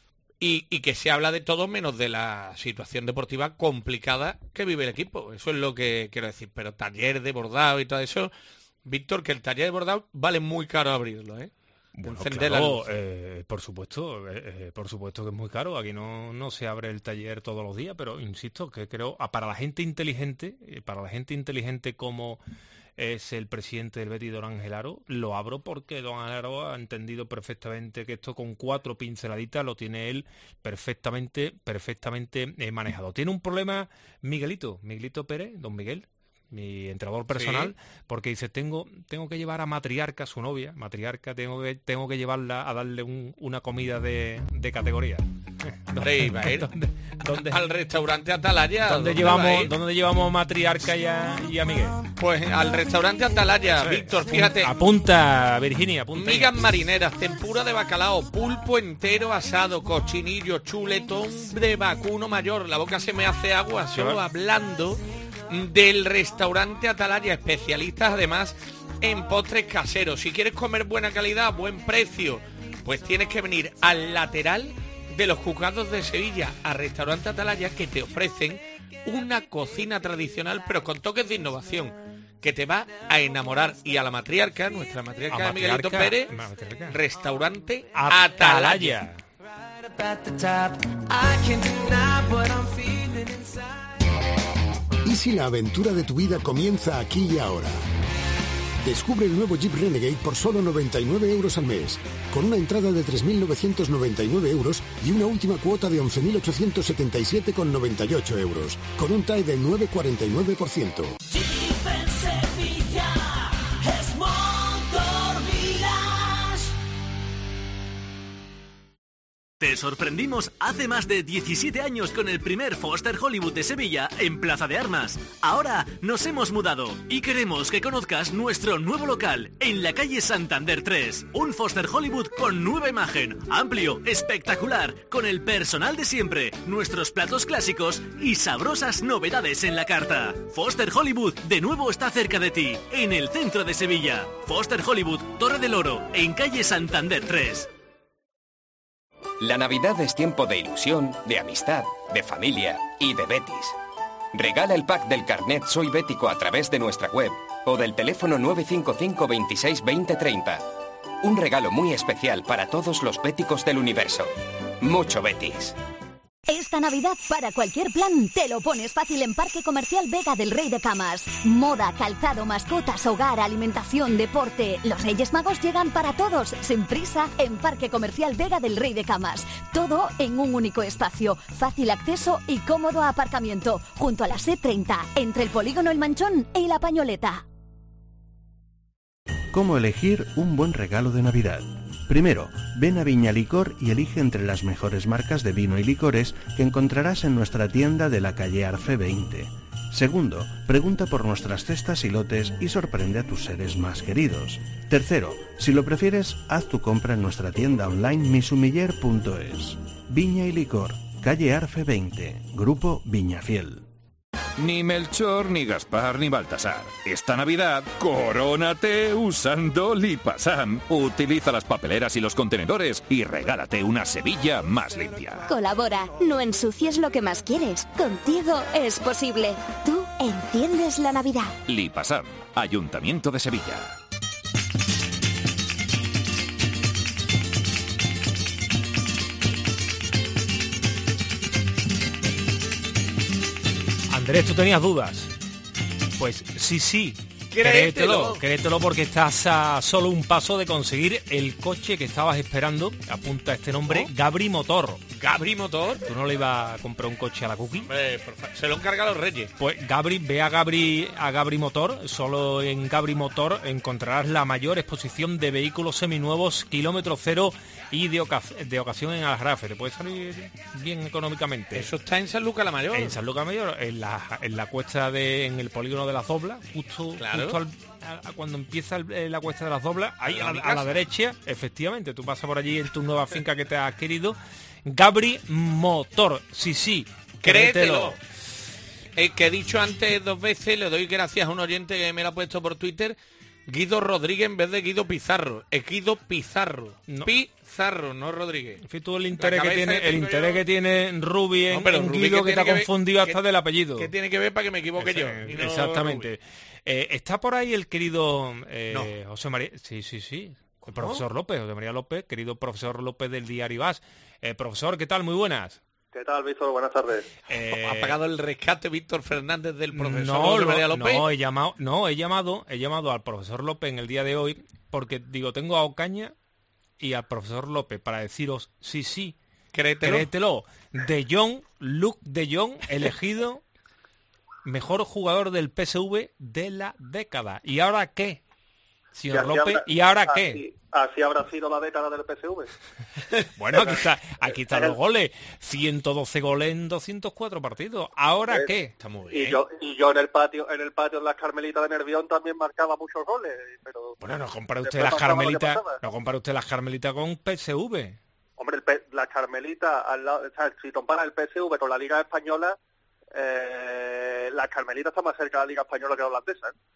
y, y que se habla de todo menos de la situación deportiva complicada que vive el equipo. Eso es lo que quiero decir. Pero taller de bordado y todo eso, Víctor, que el taller de bordado vale muy caro abrirlo, ¿eh? Bueno, encender claro, la luz. Eh, por supuesto, eh, eh, por supuesto que es muy caro. Aquí no, no se abre el taller todos los días, pero insisto que creo, ah, para la gente inteligente, eh, para la gente inteligente como es el presidente del Betis, don Ángel Aro, lo abro porque don Ángel Aro ha entendido perfectamente que esto con cuatro pinceladitas lo tiene él perfectamente, perfectamente eh, manejado. Tiene un problema Miguelito, Miguelito Pérez, don Miguel, mi entrenador personal, sí. Porque dice, tengo tengo que llevar a Matriarca, su novia, Matriarca, tengo que tengo que llevarla a darle un, una comida de, de categoría. ¿Dónde iba a ir? ¿Dónde, dónde, al restaurante Atalaya. ¿Dónde, ¿dónde llevamos dónde llevamos a Matriarca y a, y a Miguel? Pues al restaurante Atalaya, sí. Víctor, fíjate. Apunta, Virginia, apunta. Migas marineras, tempura de bacalao, pulpo entero asado, cochinillo, chuletón de vacuno mayor. La boca se me hace agua solo hablando del restaurante Atalaya, especialistas además en postres caseros. Si quieres comer buena calidad, buen precio, pues tienes que venir al lateral de los Juzgados de Sevilla, a restaurante Atalaya, que te ofrecen una cocina tradicional pero con toques de innovación que te va a enamorar. Y a la matriarca, nuestra matriarca, matriarca Miguelito Pérez, matriarca. Restaurante Atalaya. ¿Y si la aventura de tu vida comienza aquí y ahora? Descubre el nuevo Jeep Renegade por solo noventa y nueve euros al mes, con una entrada de tres mil novecientos noventa y nueve euros y una última cuota de once mil ochocientos setenta y siete con noventa y ocho euros, con un T A E del nueve coma cuarenta y nueve por ciento. Te sorprendimos hace más de diecisiete años con el primer Foster Hollywood de Sevilla en Plaza de Armas. Ahora nos hemos mudado y queremos que conozcas nuestro nuevo local en la calle Santander tres. Un Foster Hollywood con nueva imagen, amplio, espectacular, con el personal de siempre, nuestros platos clásicos y sabrosas novedades en la carta. Foster Hollywood de nuevo está cerca de ti, en el centro de Sevilla. Foster Hollywood, Torre del Oro, en calle Santander tres. La Navidad es tiempo de ilusión, de amistad, de familia y de Betis. Regala el pack del carnet Soy Bético a través de nuestra web o del teléfono nueve cinco cinco veintiséis veinte treinta. Un regalo muy especial para todos los béticos del universo. Mucho Betis. Esta Navidad, para cualquier plan, te lo pones fácil en Parque Comercial Vega del Rey de Camas. Moda, calzado, mascotas, hogar, alimentación, deporte. Los Reyes Magos llegan para todos, sin prisa, en Parque Comercial Vega del Rey de Camas. Todo en un único espacio, fácil acceso y cómodo aparcamiento, junto a la C treinta, entre el polígono El Manchón y La Pañoleta. ¿Cómo elegir un buen regalo de Navidad? Primero, ven a Viña Licor y elige entre las mejores marcas de vino y licores que encontrarás en nuestra tienda de la calle Arfe veinte. Segundo, pregunta por nuestras cestas y lotes y sorprende a tus seres más queridos. Tercero, si lo prefieres, haz tu compra en nuestra tienda online misumiller punto es. Viña y Licor, calle Arfe veinte, Grupo Viñafiel. Ni Melchor, ni Gaspar, ni Baltasar. Esta Navidad, corónate usando Lipasam. Utiliza las papeleras y los contenedores y regálate una Sevilla más limpia. Colabora, no ensucies lo que más quieres. Contigo es posible. Tú enciendes la Navidad. Lipasam, Ayuntamiento de Sevilla. Andrés, ¿tú tenías dudas? Pues sí, sí. Créetelo. Créetelo, créetelo porque estás a solo un paso de conseguir el coche que estabas esperando. Apunta este nombre, ¿Oh? Gabri Motor. ¿Gabri Motor? ¿Tú no le ibas a comprar un coche a la Cookie? Eh, se lo encarga los Reyes. Pues Gabri, ve a Gabri, a Gabri Motor. Solo en Gabri Motor encontrarás la mayor exposición de vehículos seminuevos, kilómetro cero y de, oca de ocasión en Aljarafe. Te puede salir bien económicamente. Eso está en San Lucas la Mayor. En San Lucas la Mayor, en la, en la cuesta de, en el polígono de las Doblas, justo, claro. justo al, a, a cuando empieza el, la cuesta de las Doblas, ahí a, a la derecha, efectivamente, tú pasas por allí en tu nueva finca que te has adquirido. Gabri Motor, sí, sí, créetelo. El que he dicho antes dos veces, le doy gracias a un oyente que me lo ha puesto por Twitter. Guido Rodríguez en vez de Guido Pizarro. Es Guido Pizarro. No. Pizarro, no Rodríguez. En fin, tú el interés que tiene, el interés yo... que tiene Rubi en, no, en Rubí Guido que, que te ha confundido hasta que, del apellido. ¿Qué tiene que ver para que me equivoque Ese, yo? Y no exactamente. Eh, está por ahí el querido eh, no. José María. Sí, sí, sí. El profesor López, José María López, querido profesor López del diario As. Eh, profesor, ¿qué tal? Muy buenas. ¿Qué tal, Víctor? Buenas tardes. Eh, ¿Ha pagado el rescate Víctor Fernández del profesor no, José María López? No, he llamado, no, he llamado, he llamado al profesor López en el día de hoy porque, digo, tengo a Ocaña y al profesor López para deciros, sí, sí, créetelo. créetelo. De Jong, Luke de Jong, elegido mejor jugador del P S V de la década. ¿Y ahora qué, señor López? Habrá, ¿Y ahora así, qué? Así habrá sido la década del P S V. Bueno, aquí está, aquí están los goles. ciento doce goles en doscientos cuatro partidos. ¿Ahora ¿Eh? qué? Está muy bien. Y yo, y yo en el patio, en el patio de las Carmelitas de Nervión también marcaba muchos goles. Pero bueno, no compara usted después las pasaba lo que Carmelitas, pasaba. no compara usted las Carmelitas con P S V. Hombre, el P- las Carmelitas, al lado, o sea, si comparas el P S V con la Liga Española, eh, las Carmelitas están más cerca de la Liga Española que la holandesa, ¿eh?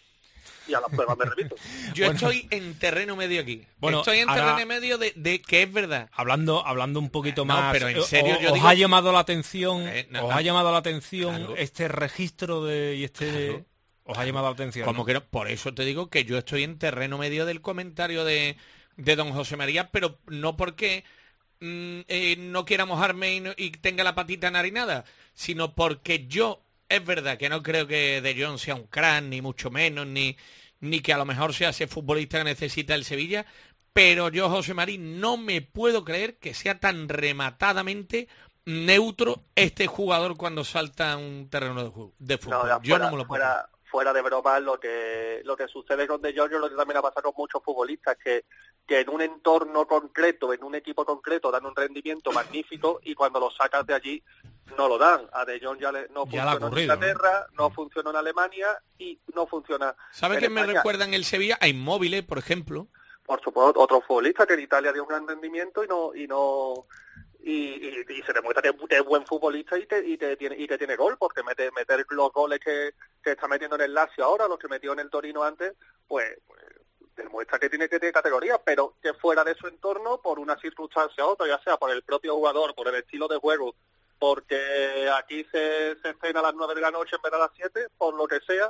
Y a las pruebas me repito. Yo Bueno. estoy en terreno medio aquí. Bueno, estoy en ahora- terreno medio de, de que es verdad. Hablando, hablando un poquito No, más, pero en serio, o- yo os digo- ha llamado la atención, Eh, no, os no. ha llamado la atención Claro. este registro de y este, Claro. os ha llamado la atención. Como ¿no? que no, por eso te digo que yo estoy en terreno medio del comentario de, de don José María, pero no porque mm, eh, no quiera mojarme y, no- y tenga la patita enharinada, sino porque yo, es verdad que no creo que De Jong sea un crack, ni mucho menos, ni, ni que a lo mejor sea ese futbolista que necesita el Sevilla, pero yo, José María, no me puedo creer que sea tan rematadamente neutro este jugador cuando salta a un terreno de, ju- de fútbol. No, ya yo fuera, no me lo puedo creer. fuera, fuera de broma, lo que lo que sucede con De Jong, lo que también ha pasado con muchos futbolistas, que, que en un entorno concreto, en un equipo concreto, dan un rendimiento magnífico y cuando lo sacas de allí no lo dan. A De Jong ya le, no Ya le ha funcionó en ocurrido, Inglaterra, no, funcionó en Alemania y no funciona ¿Sabe en qué me España. recuerda en el Sevilla? A Inmóviles, por ejemplo. Por supuesto, otro futbolista que en Italia dio un gran rendimiento y no y no y, y, y se demuestra que, que es buen futbolista y te, y te tiene y te tiene gol, porque mete, meter los goles que, que está metiendo en el Lazio ahora, los que metió en el Torino antes, pues, pues demuestra que tiene que tener categoría, pero que fuera de su entorno, por una circunstancia u otra, ya sea por el propio jugador, por el estilo de juego, porque aquí se, se cena a las nueve de la noche en vez de a las siete, por lo que sea,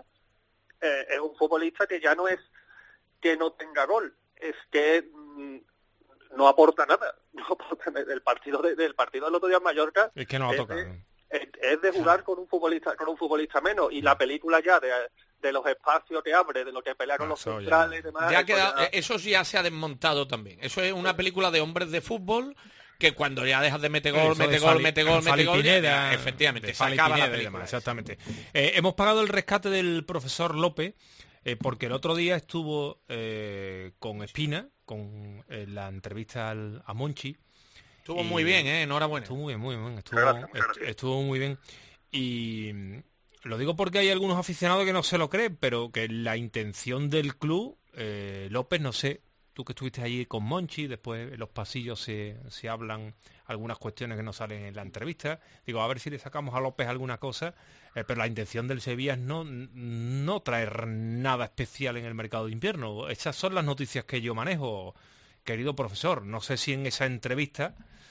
eh, es un futbolista que ya no es que no tenga gol, es que mm, no aporta nada. No aporta, el partido de, del partido del otro día en Mallorca Es que no lo es toca. de, es, es de jugar con un futbolista con un futbolista menos, y la película ya de, de los espacios que abre, de lo que pelea con Ah, los eso ya. centrales y demás, Ya ha eso quedado- ya- eh, eso ya se ha desmontado también. Eso es una película de hombres de fútbol que cuando ya dejas de meter gol, Eso de mete gol, Fali- mete gol, Fali mete gol, ya- Pineda, ya, efectivamente, de se Fali acaba la Pineda y película. demás, exactamente. Eh, hemos pagado el rescate del profesor López eh, porque el otro día estuvo eh, con Espina, con eh, la entrevista al, a Monchi. Estuvo Y- muy bien, ¿eh? Enhorabuena. Estuvo muy bien, muy bien. Estuvo, Gracias, est- gracias. estuvo muy bien. Y mm, lo digo porque hay algunos aficionados que no se lo creen, pero que la intención del club, eh, López, no sé, tú que estuviste allí con Monchi, después en los pasillos se, se hablan algunas cuestiones que no salen en la entrevista. Digo, a ver si le sacamos a López alguna cosa, eh, pero la intención del Sevilla es no, no traer nada especial en el mercado de invierno. Esas son las noticias que yo manejo, querido profesor. No sé si en esa entrevista,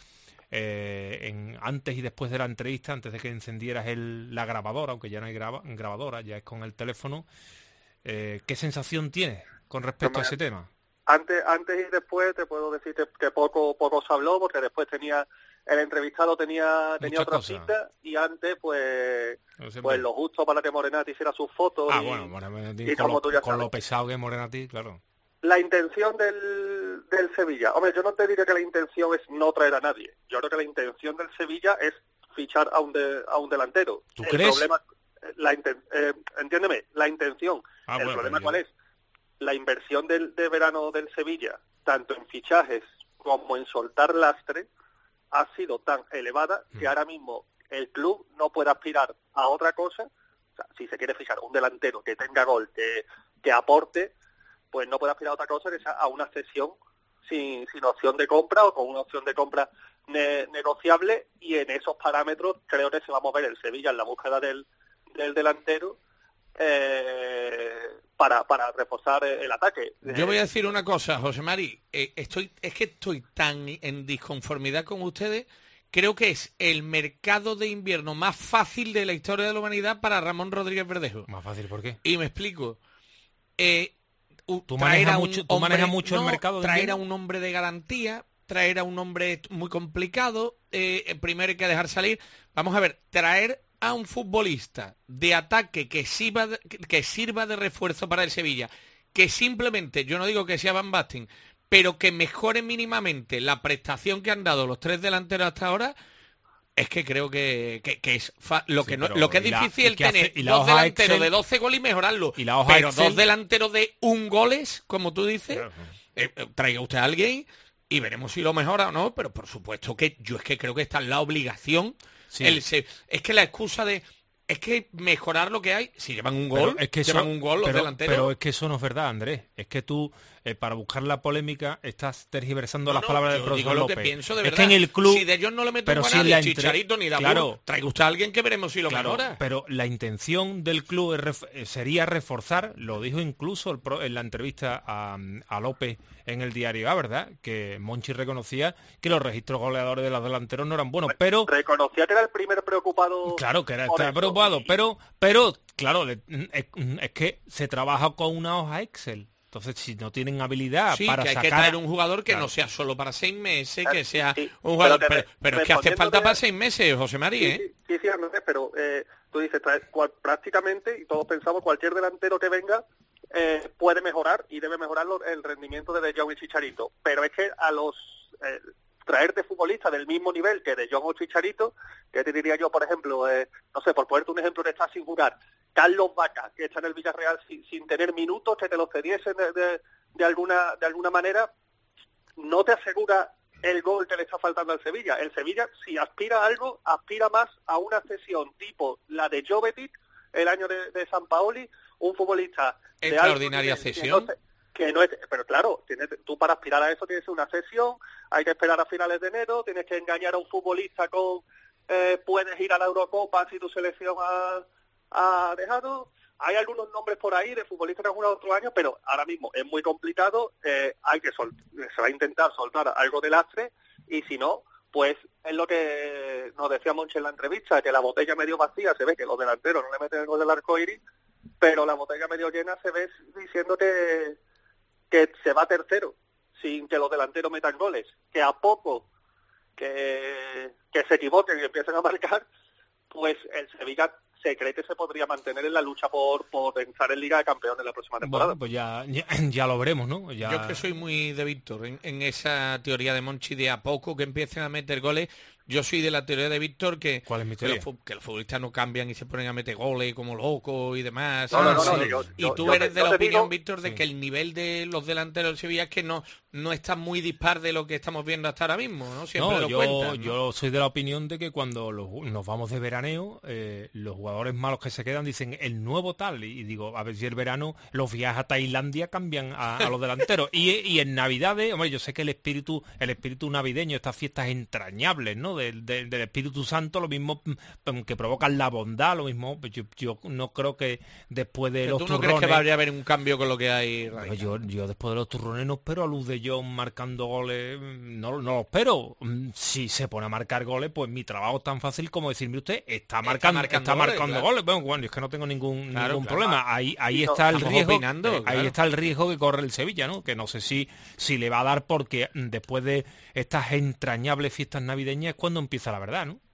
eh, en, antes y después de la entrevista, antes de que encendieras el, la grabadora, aunque ya no hay graba, grabadora, ya es con el teléfono, eh, ¿qué sensación tienes con respecto a ese tema? Antes, antes y después te puedo decir que, que poco poco se habló, porque después tenía el entrevistado tenía tenía Muchas otra cosas. cita, y antes pues No sé, pues lo justo para que Morenati hiciera sus fotos. Ah, y, bueno, Morenati, y con, como lo, tú ya con sabes. lo pesado que es Morenati, claro. La intención del, del Sevilla, hombre, yo no te diré que la intención es no traer a nadie. Yo creo que la intención del Sevilla es fichar a un de, a un delantero. ¿Tú el crees? Problema, la inten- eh, entiéndeme, la intención. Ah, el bueno, problema pues cuál es. La inversión del, de verano del Sevilla, tanto en fichajes como en soltar lastre, ha sido tan elevada que ahora mismo el club no puede aspirar a otra cosa. O sea, si se quiere fichar un delantero que tenga gol, que, que aporte, pues no puede aspirar a otra cosa que sea a una cesión sin, sin opción de compra, o con una opción de compra ne- negociable, y en esos parámetros creo que se va a mover el Sevilla en la búsqueda del, del delantero eh, para, para reforzar el ataque. Yo voy a decir una cosa, José Mari, eh, estoy, es que estoy tan en disconformidad con ustedes. Creo que es el mercado de invierno más fácil de la historia de la humanidad para Ramón Rodríguez Verdejo. Más fácil, ¿por qué? Y me explico. Eh, uh, tú traer manejas a un mucho, tú hombre, manejas mucho no, el mercado. traer a un hombre de garantía, traer a un hombre muy complicado, eh, primero hay que dejar salir. Vamos a ver, traer a un futbolista de ataque que sirva de, que sirva de refuerzo para el Sevilla, que simplemente, yo no digo que sea Van Basten, pero que mejore mínimamente la prestación que han dado los tres delanteros hasta ahora. Es que creo que, que, que es fa lo sí, que no, pero, lo que es difícil la, tener hace, dos delanteros Excel, de doce goles y mejorarlo. Y la hoja pero Excel, dos delanteros de un goles, como tú dices, claro. eh, eh, traiga usted a alguien y veremos si lo mejora o no, pero por supuesto que yo es que creo que está en la obligación. Sí. El se, es que la excusa de es que mejorar lo que hay, si llevan un gol, pero es que llevan eso, un gol los pero, delanteros. Pero es que eso no es verdad, Andrés. Es que tú, eh, para buscar la polémica, estás tergiversando no, las no, palabras yo del profesor digo López. lo que pienso de es verdad. que en el club... Si de ellos no le meto pero a si nadie, la entre... Chicharito ni Dabur, claro, traiga usted a alguien que veremos si lo claro, mejora. Pero la intención del club es ref sería reforzar, lo dijo incluso el pro en la entrevista a, a López en el diario A, ¿verdad? Que Monchi reconocía que los registros goleadores de los delanteros no eran buenos, pero... Reconocía que era el primer preocupado... Claro, que era estaba preocupado, pero, pero claro, le, es, es que se trabaja con una hoja Excel. Entonces, si no tienen habilidad sí, para que hay sacar... que traer un jugador que claro. no sea solo para seis meses, que sea sí, un jugador... Pero, pero, pero es que hace falta para seis meses, José María, sí, ¿eh? Sí, sí, sí Andrés, pero eh, tú dices, trae, cual, prácticamente, y todos pensamos, cualquier delantero que venga eh, puede mejorar y debe mejorar lo, el rendimiento de De Jong y Chicharito. Pero es que a los... Eh, traerte futbolistas del mismo nivel que De Jong o Chicharito, que te diría yo, por ejemplo, eh, no sé, por ponerte un ejemplo que está sin jugar, Carlos Vaca, que está en el Villarreal sin, sin tener minutos, que te los cediesen de, de, de alguna de alguna manera, no te asegura el gol que le está faltando al Sevilla. El Sevilla, si aspira a algo, aspira más a una cesión tipo la de Jovetic el año de, de San Paoli, un futbolista de extraordinaria alto nivel, cesión. Que no, que no es, pero claro, tienes, tú para aspirar a eso tienes que una cesión, hay que esperar a finales de enero, tienes que engañar a un futbolista con, eh, puedes ir a la Eurocopa si tu selección ha, ha dejado. Hay algunos nombres por ahí de futbolistas que han jugado otro año, pero ahora mismo es muy complicado, eh, hay que sol se va a intentar soltar algo de lastre, y si no, pues es lo que nos decía Monchi en la entrevista, que la botella medio vacía, se ve que los delanteros no le meten el gol del arco iris, pero la botella medio llena se ve diciendo que que se va tercero sin que los delanteros metan goles, que a poco que, que se equivoquen y empiecen a marcar, pues el Sevilla se cree que se podría mantener en la lucha por, por entrar en Liga de Campeones la próxima temporada. Bueno, pues ya, ya, ya lo veremos, ¿no? Ya... Yo que soy muy de Víctor en, en esa teoría de Monchi de a poco que empiecen a meter goles. Yo soy de la teoría de Víctor que, ¿Cuál es mi que, teoría? los, que los futbolistas no cambian y se ponen a meter goles como locos y demás. No, no, no, sí. no, yo, y yo, tú yo eres te, de yo la te opinión, digo, Víctor, de sí. que el nivel de los delanteros del Sevilla es que no, no está muy dispar de lo que estamos viendo hasta ahora mismo, ¿no? Siempre no, lo yo, cuentan, ¿no? yo soy de la opinión de que cuando los, nos vamos de veraneo, eh, los jugadores malos que se quedan dicen el nuevo tal, y, y digo, a ver si el verano los viajes a Tailandia cambian a, a los delanteros. Y, y en Navidades, hombre, yo sé que el espíritu, el espíritu navideño, estas fiestas entrañables, ¿no? Del, del, del Espíritu Santo, lo mismo que provocan la bondad, lo mismo, yo, yo no creo que después de Pero los tú no turrones... crees que vaya a haber un cambio con lo que hay. Bueno, yo, yo después de los turrones no espero a Luz de Jong marcando goles, no, no lo espero. Si se pone a marcar goles, pues mi trabajo es tan fácil como decirme usted, está marcando, está marcando marcando, goles, goles. claro. Bueno, bueno, es que no tengo ningún, Claro, ningún claro. problema. Ahí, ahí No, está el estamos riesgo, opinando, eh, ahí claro. está el riesgo que corre el Sevilla, ¿no? Que no sé si, si le va a dar, porque después de estas entrañables fiestas navideñas es cuando empieza la verdad, ¿no?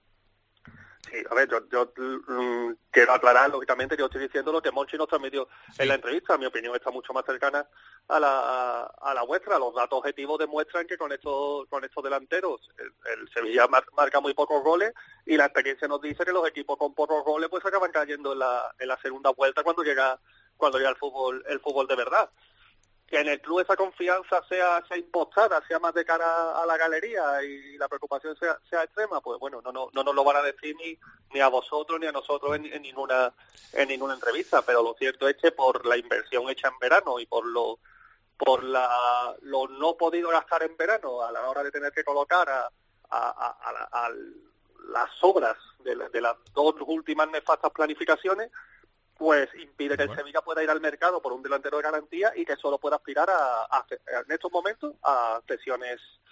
Sí, a ver, yo, yo mm, quiero aclarar, lógicamente, que yo estoy diciendo lo que Monchi nos transmitió Sí. en la entrevista. Mi opinión está mucho más cercana a la, a la vuestra. Los datos objetivos demuestran que con estos con estos delanteros el, el Sevilla mar, marca muy pocos goles, y la experiencia nos dice que los equipos con pocos goles pues acaban cayendo en la, en la segunda vuelta cuando llega cuando llega el fútbol el fútbol de verdad. Que en el club esa confianza sea, sea impostada, sea más de cara a la galería y la preocupación sea, sea extrema, pues bueno, no, no, no nos lo van a decir ni, ni a vosotros ni a nosotros en, en ninguna en ninguna entrevista, pero lo cierto es que por la inversión hecha en verano y por lo por la lo no podido gastar en verano a la hora de tener que colocar a, a, a, a, a las obras de, la, de las dos últimas nefastas planificaciones, pues impide que el Sevilla pueda ir al mercado por un delantero de garantía y que solo pueda aspirar a, a en estos momentos a cesiones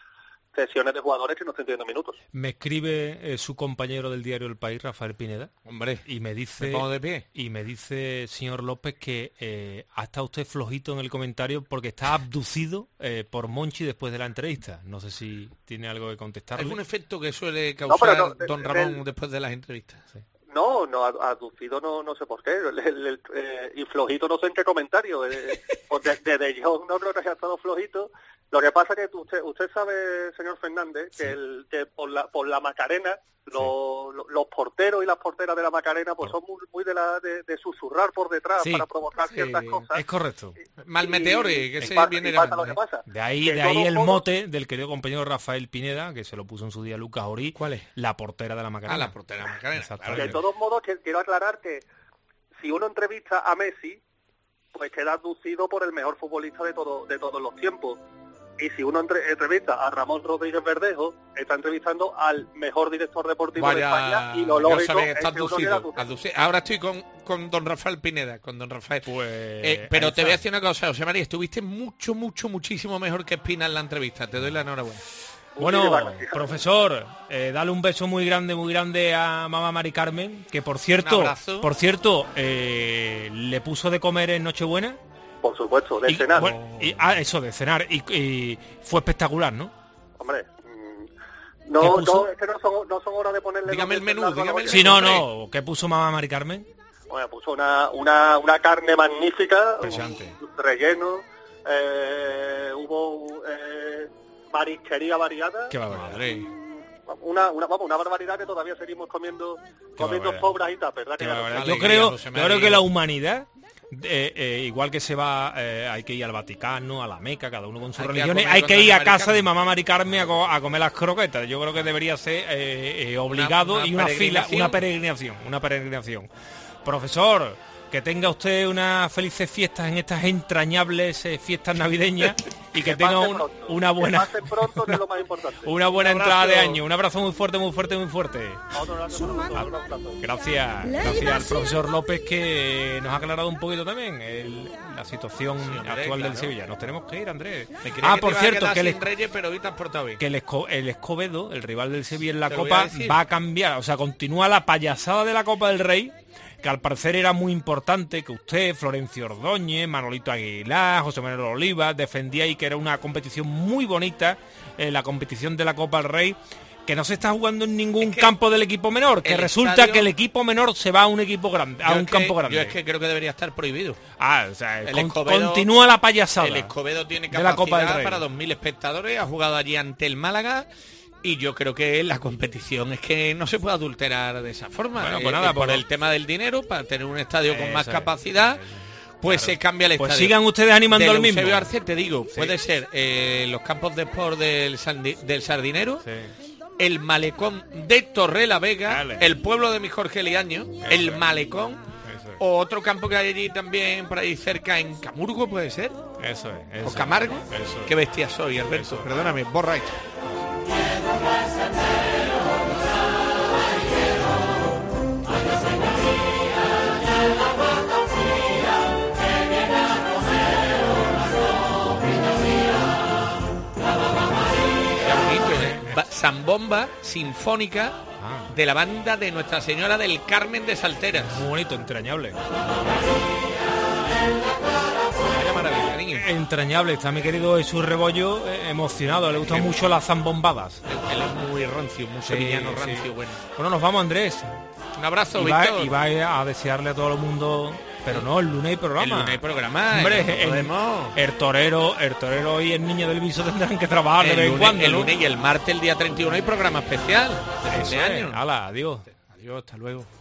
sesiones de jugadores que no estén teniendo minutos. Me escribe eh, su compañero del diario El País, Rafael Pineda, hombre, y me dice, me pongo de pie. y me dice, señor López, que eh, ha estado usted flojito en el comentario porque está abducido eh, por Monchi después de la entrevista. No sé si tiene algo que contestarle. Es un efecto que suele causar no, no, don el, Ramón el, después de las entrevistas. Sí. No, no, aducido no, no sé por qué, el, el, el, eh, y flojito no sé en qué comentario, eh, pues desde de, de yo no creo que haya estado flojito. Lo que pasa es que usted usted sabe, señor Fernández, que, sí. el, que por la por la Macarena, sí. los, los porteros y las porteras de la Macarena pues son muy, muy de la de, de susurrar por detrás, sí. para provocar sí. ciertas cosas. Es correcto. Malmeteore, que y se pasa, viene y pasa lo que pasa. De ahí, de ahí el modos, mote del querido compañero Rafael Pineda, que se lo puso en su día Lucas Orí. ¿Cuál es? La portera de la Macarena. Ah, la portera de la Macarena. De todos modos, quiero aclarar que si uno entrevista a Messi, pues queda aducido por el mejor futbolista de todo de todos los tiempos. Y si uno entre, entrevista a Ramón Rodríguez Verdejo, está entrevistando al mejor director deportivo Vaya, de España, y lo lógico es que uno queda aducido. Ahora estoy con, con don Rafael Pineda, con don Rafael. Pues, eh, pero te voy a decir una cosa, José María, estuviste mucho, mucho, muchísimo mejor que Espina en la entrevista. Te doy la enhorabuena. Bueno, profesor, eh, dale un beso muy grande, muy grande a mamá Mari Carmen, que por cierto, por cierto, eh, le puso de comer en Nochebuena. Por supuesto, de y, cenar. Bueno, y, ah, eso, de cenar. Y, y fue espectacular, ¿no? Hombre, mmm, no, no, es que no son, no son horas de ponerle... Dígame el menú, dígame el menú. Sí, no, no. ¿Qué puso mamá Mari Carmen? Bueno, puso una, una, una carne magnífica, impresionante, un relleno, eh, hubo eh, marisquería variada. Qué barbaridad. Una, una, vamos, una barbaridad que todavía seguimos comiendo, comiendo sobras y tapas, ¿verdad? Que yo creo, yo creo que la humanidad... Eh, eh, igual que se va, eh, hay que ir al Vaticano, a la Meca, cada uno con sus religiones, hay que ir a casa de mamá Mari Carmen a, co a comer las croquetas. Yo creo que debería ser eh, eh, obligado una, una y una fila, una peregrinación, una peregrinación. Profesor, que tenga usted unas felices fiestas en estas entrañables eh, fiestas navideñas y que, que tenga un, una buena que pronto, que es lo más importante. Una buena un entrada de año. Un abrazo muy fuerte, muy fuerte, muy fuerte. Otro abrazo, otro abrazo. Gracias, gracias al profesor López, que nos ha aclarado un poquito también el, la situación sí, hombre, actual claro. del Sevilla. Nos tenemos que ir, Andrés. Ah, por cierto, que el, Reyes, pero hoy te has portado bien. que el, Esco, el Escobedo, el rival del Sevilla en la Copa, a va a cambiar. O sea, continúa la payasada de la Copa del Rey, que al parecer era muy importante, que usted, Florencio Ordóñez, Manolito Aguilar, José Manuel Oliva, defendíais que era una competición muy bonita, eh, la competición de la Copa del Rey, que no se está jugando en ningún es que campo del equipo menor, que resulta estadio... que el equipo menor se va a un equipo grande, a un que, campo grande. Yo es que creo que debería estar prohibido. Ah, o sea, el con, Escobedo, continúa la payasada. El Escobedo tiene capacidad de la Copa del Rey para dos mil espectadores, ha jugado allí ante el Málaga. Y yo creo que la competición es que no se puede adulterar de esa forma. Bueno, eh, pues nada, por pues el tema del dinero, para tener un estadio con más capacidad, pues claro. se cambia el estadio. Pues sigan ustedes animando del al mismo. Eusebio Arce, te digo, sí. puede ser eh, los campos de sport del, Sandi del Sardinero, sí. el malecón de Torrelavega, vale. el pueblo de mi Jorge Liaño, Eso el es. malecón, Eso es. o otro campo que hay allí también por ahí cerca en Camurgo, puede ser. Eso es. Eso o Camargo. Eso es. Qué bestia soy, Alberto. Eso. Perdóname, borra esto. Zambomba sinfónica ah. de la banda de Nuestra Señora del Carmen de Salteras. Muy bonito, entrañable. Vaya maravilla, niño. Entrañable, está mi querido Jesús Rebollo eh, emocionado, le gustan mucho las zambombadas. Él, él es muy rancio, muy sevillano sí, rancio, sí. bueno. Bueno, nos vamos, Andrés. Un abrazo, y Víctor. Va, y va a desearle a todo el mundo... Pero no, el lunes hay programa. El lunes hay programa. Hombre, el, el, el torero, el torero y el niño del viso tendrán que trabajar el de vez en lunes, cuando. El lunes y el martes, el día treinta y uno, hay programa especial de este año. Hala, adiós. Adiós, hasta luego.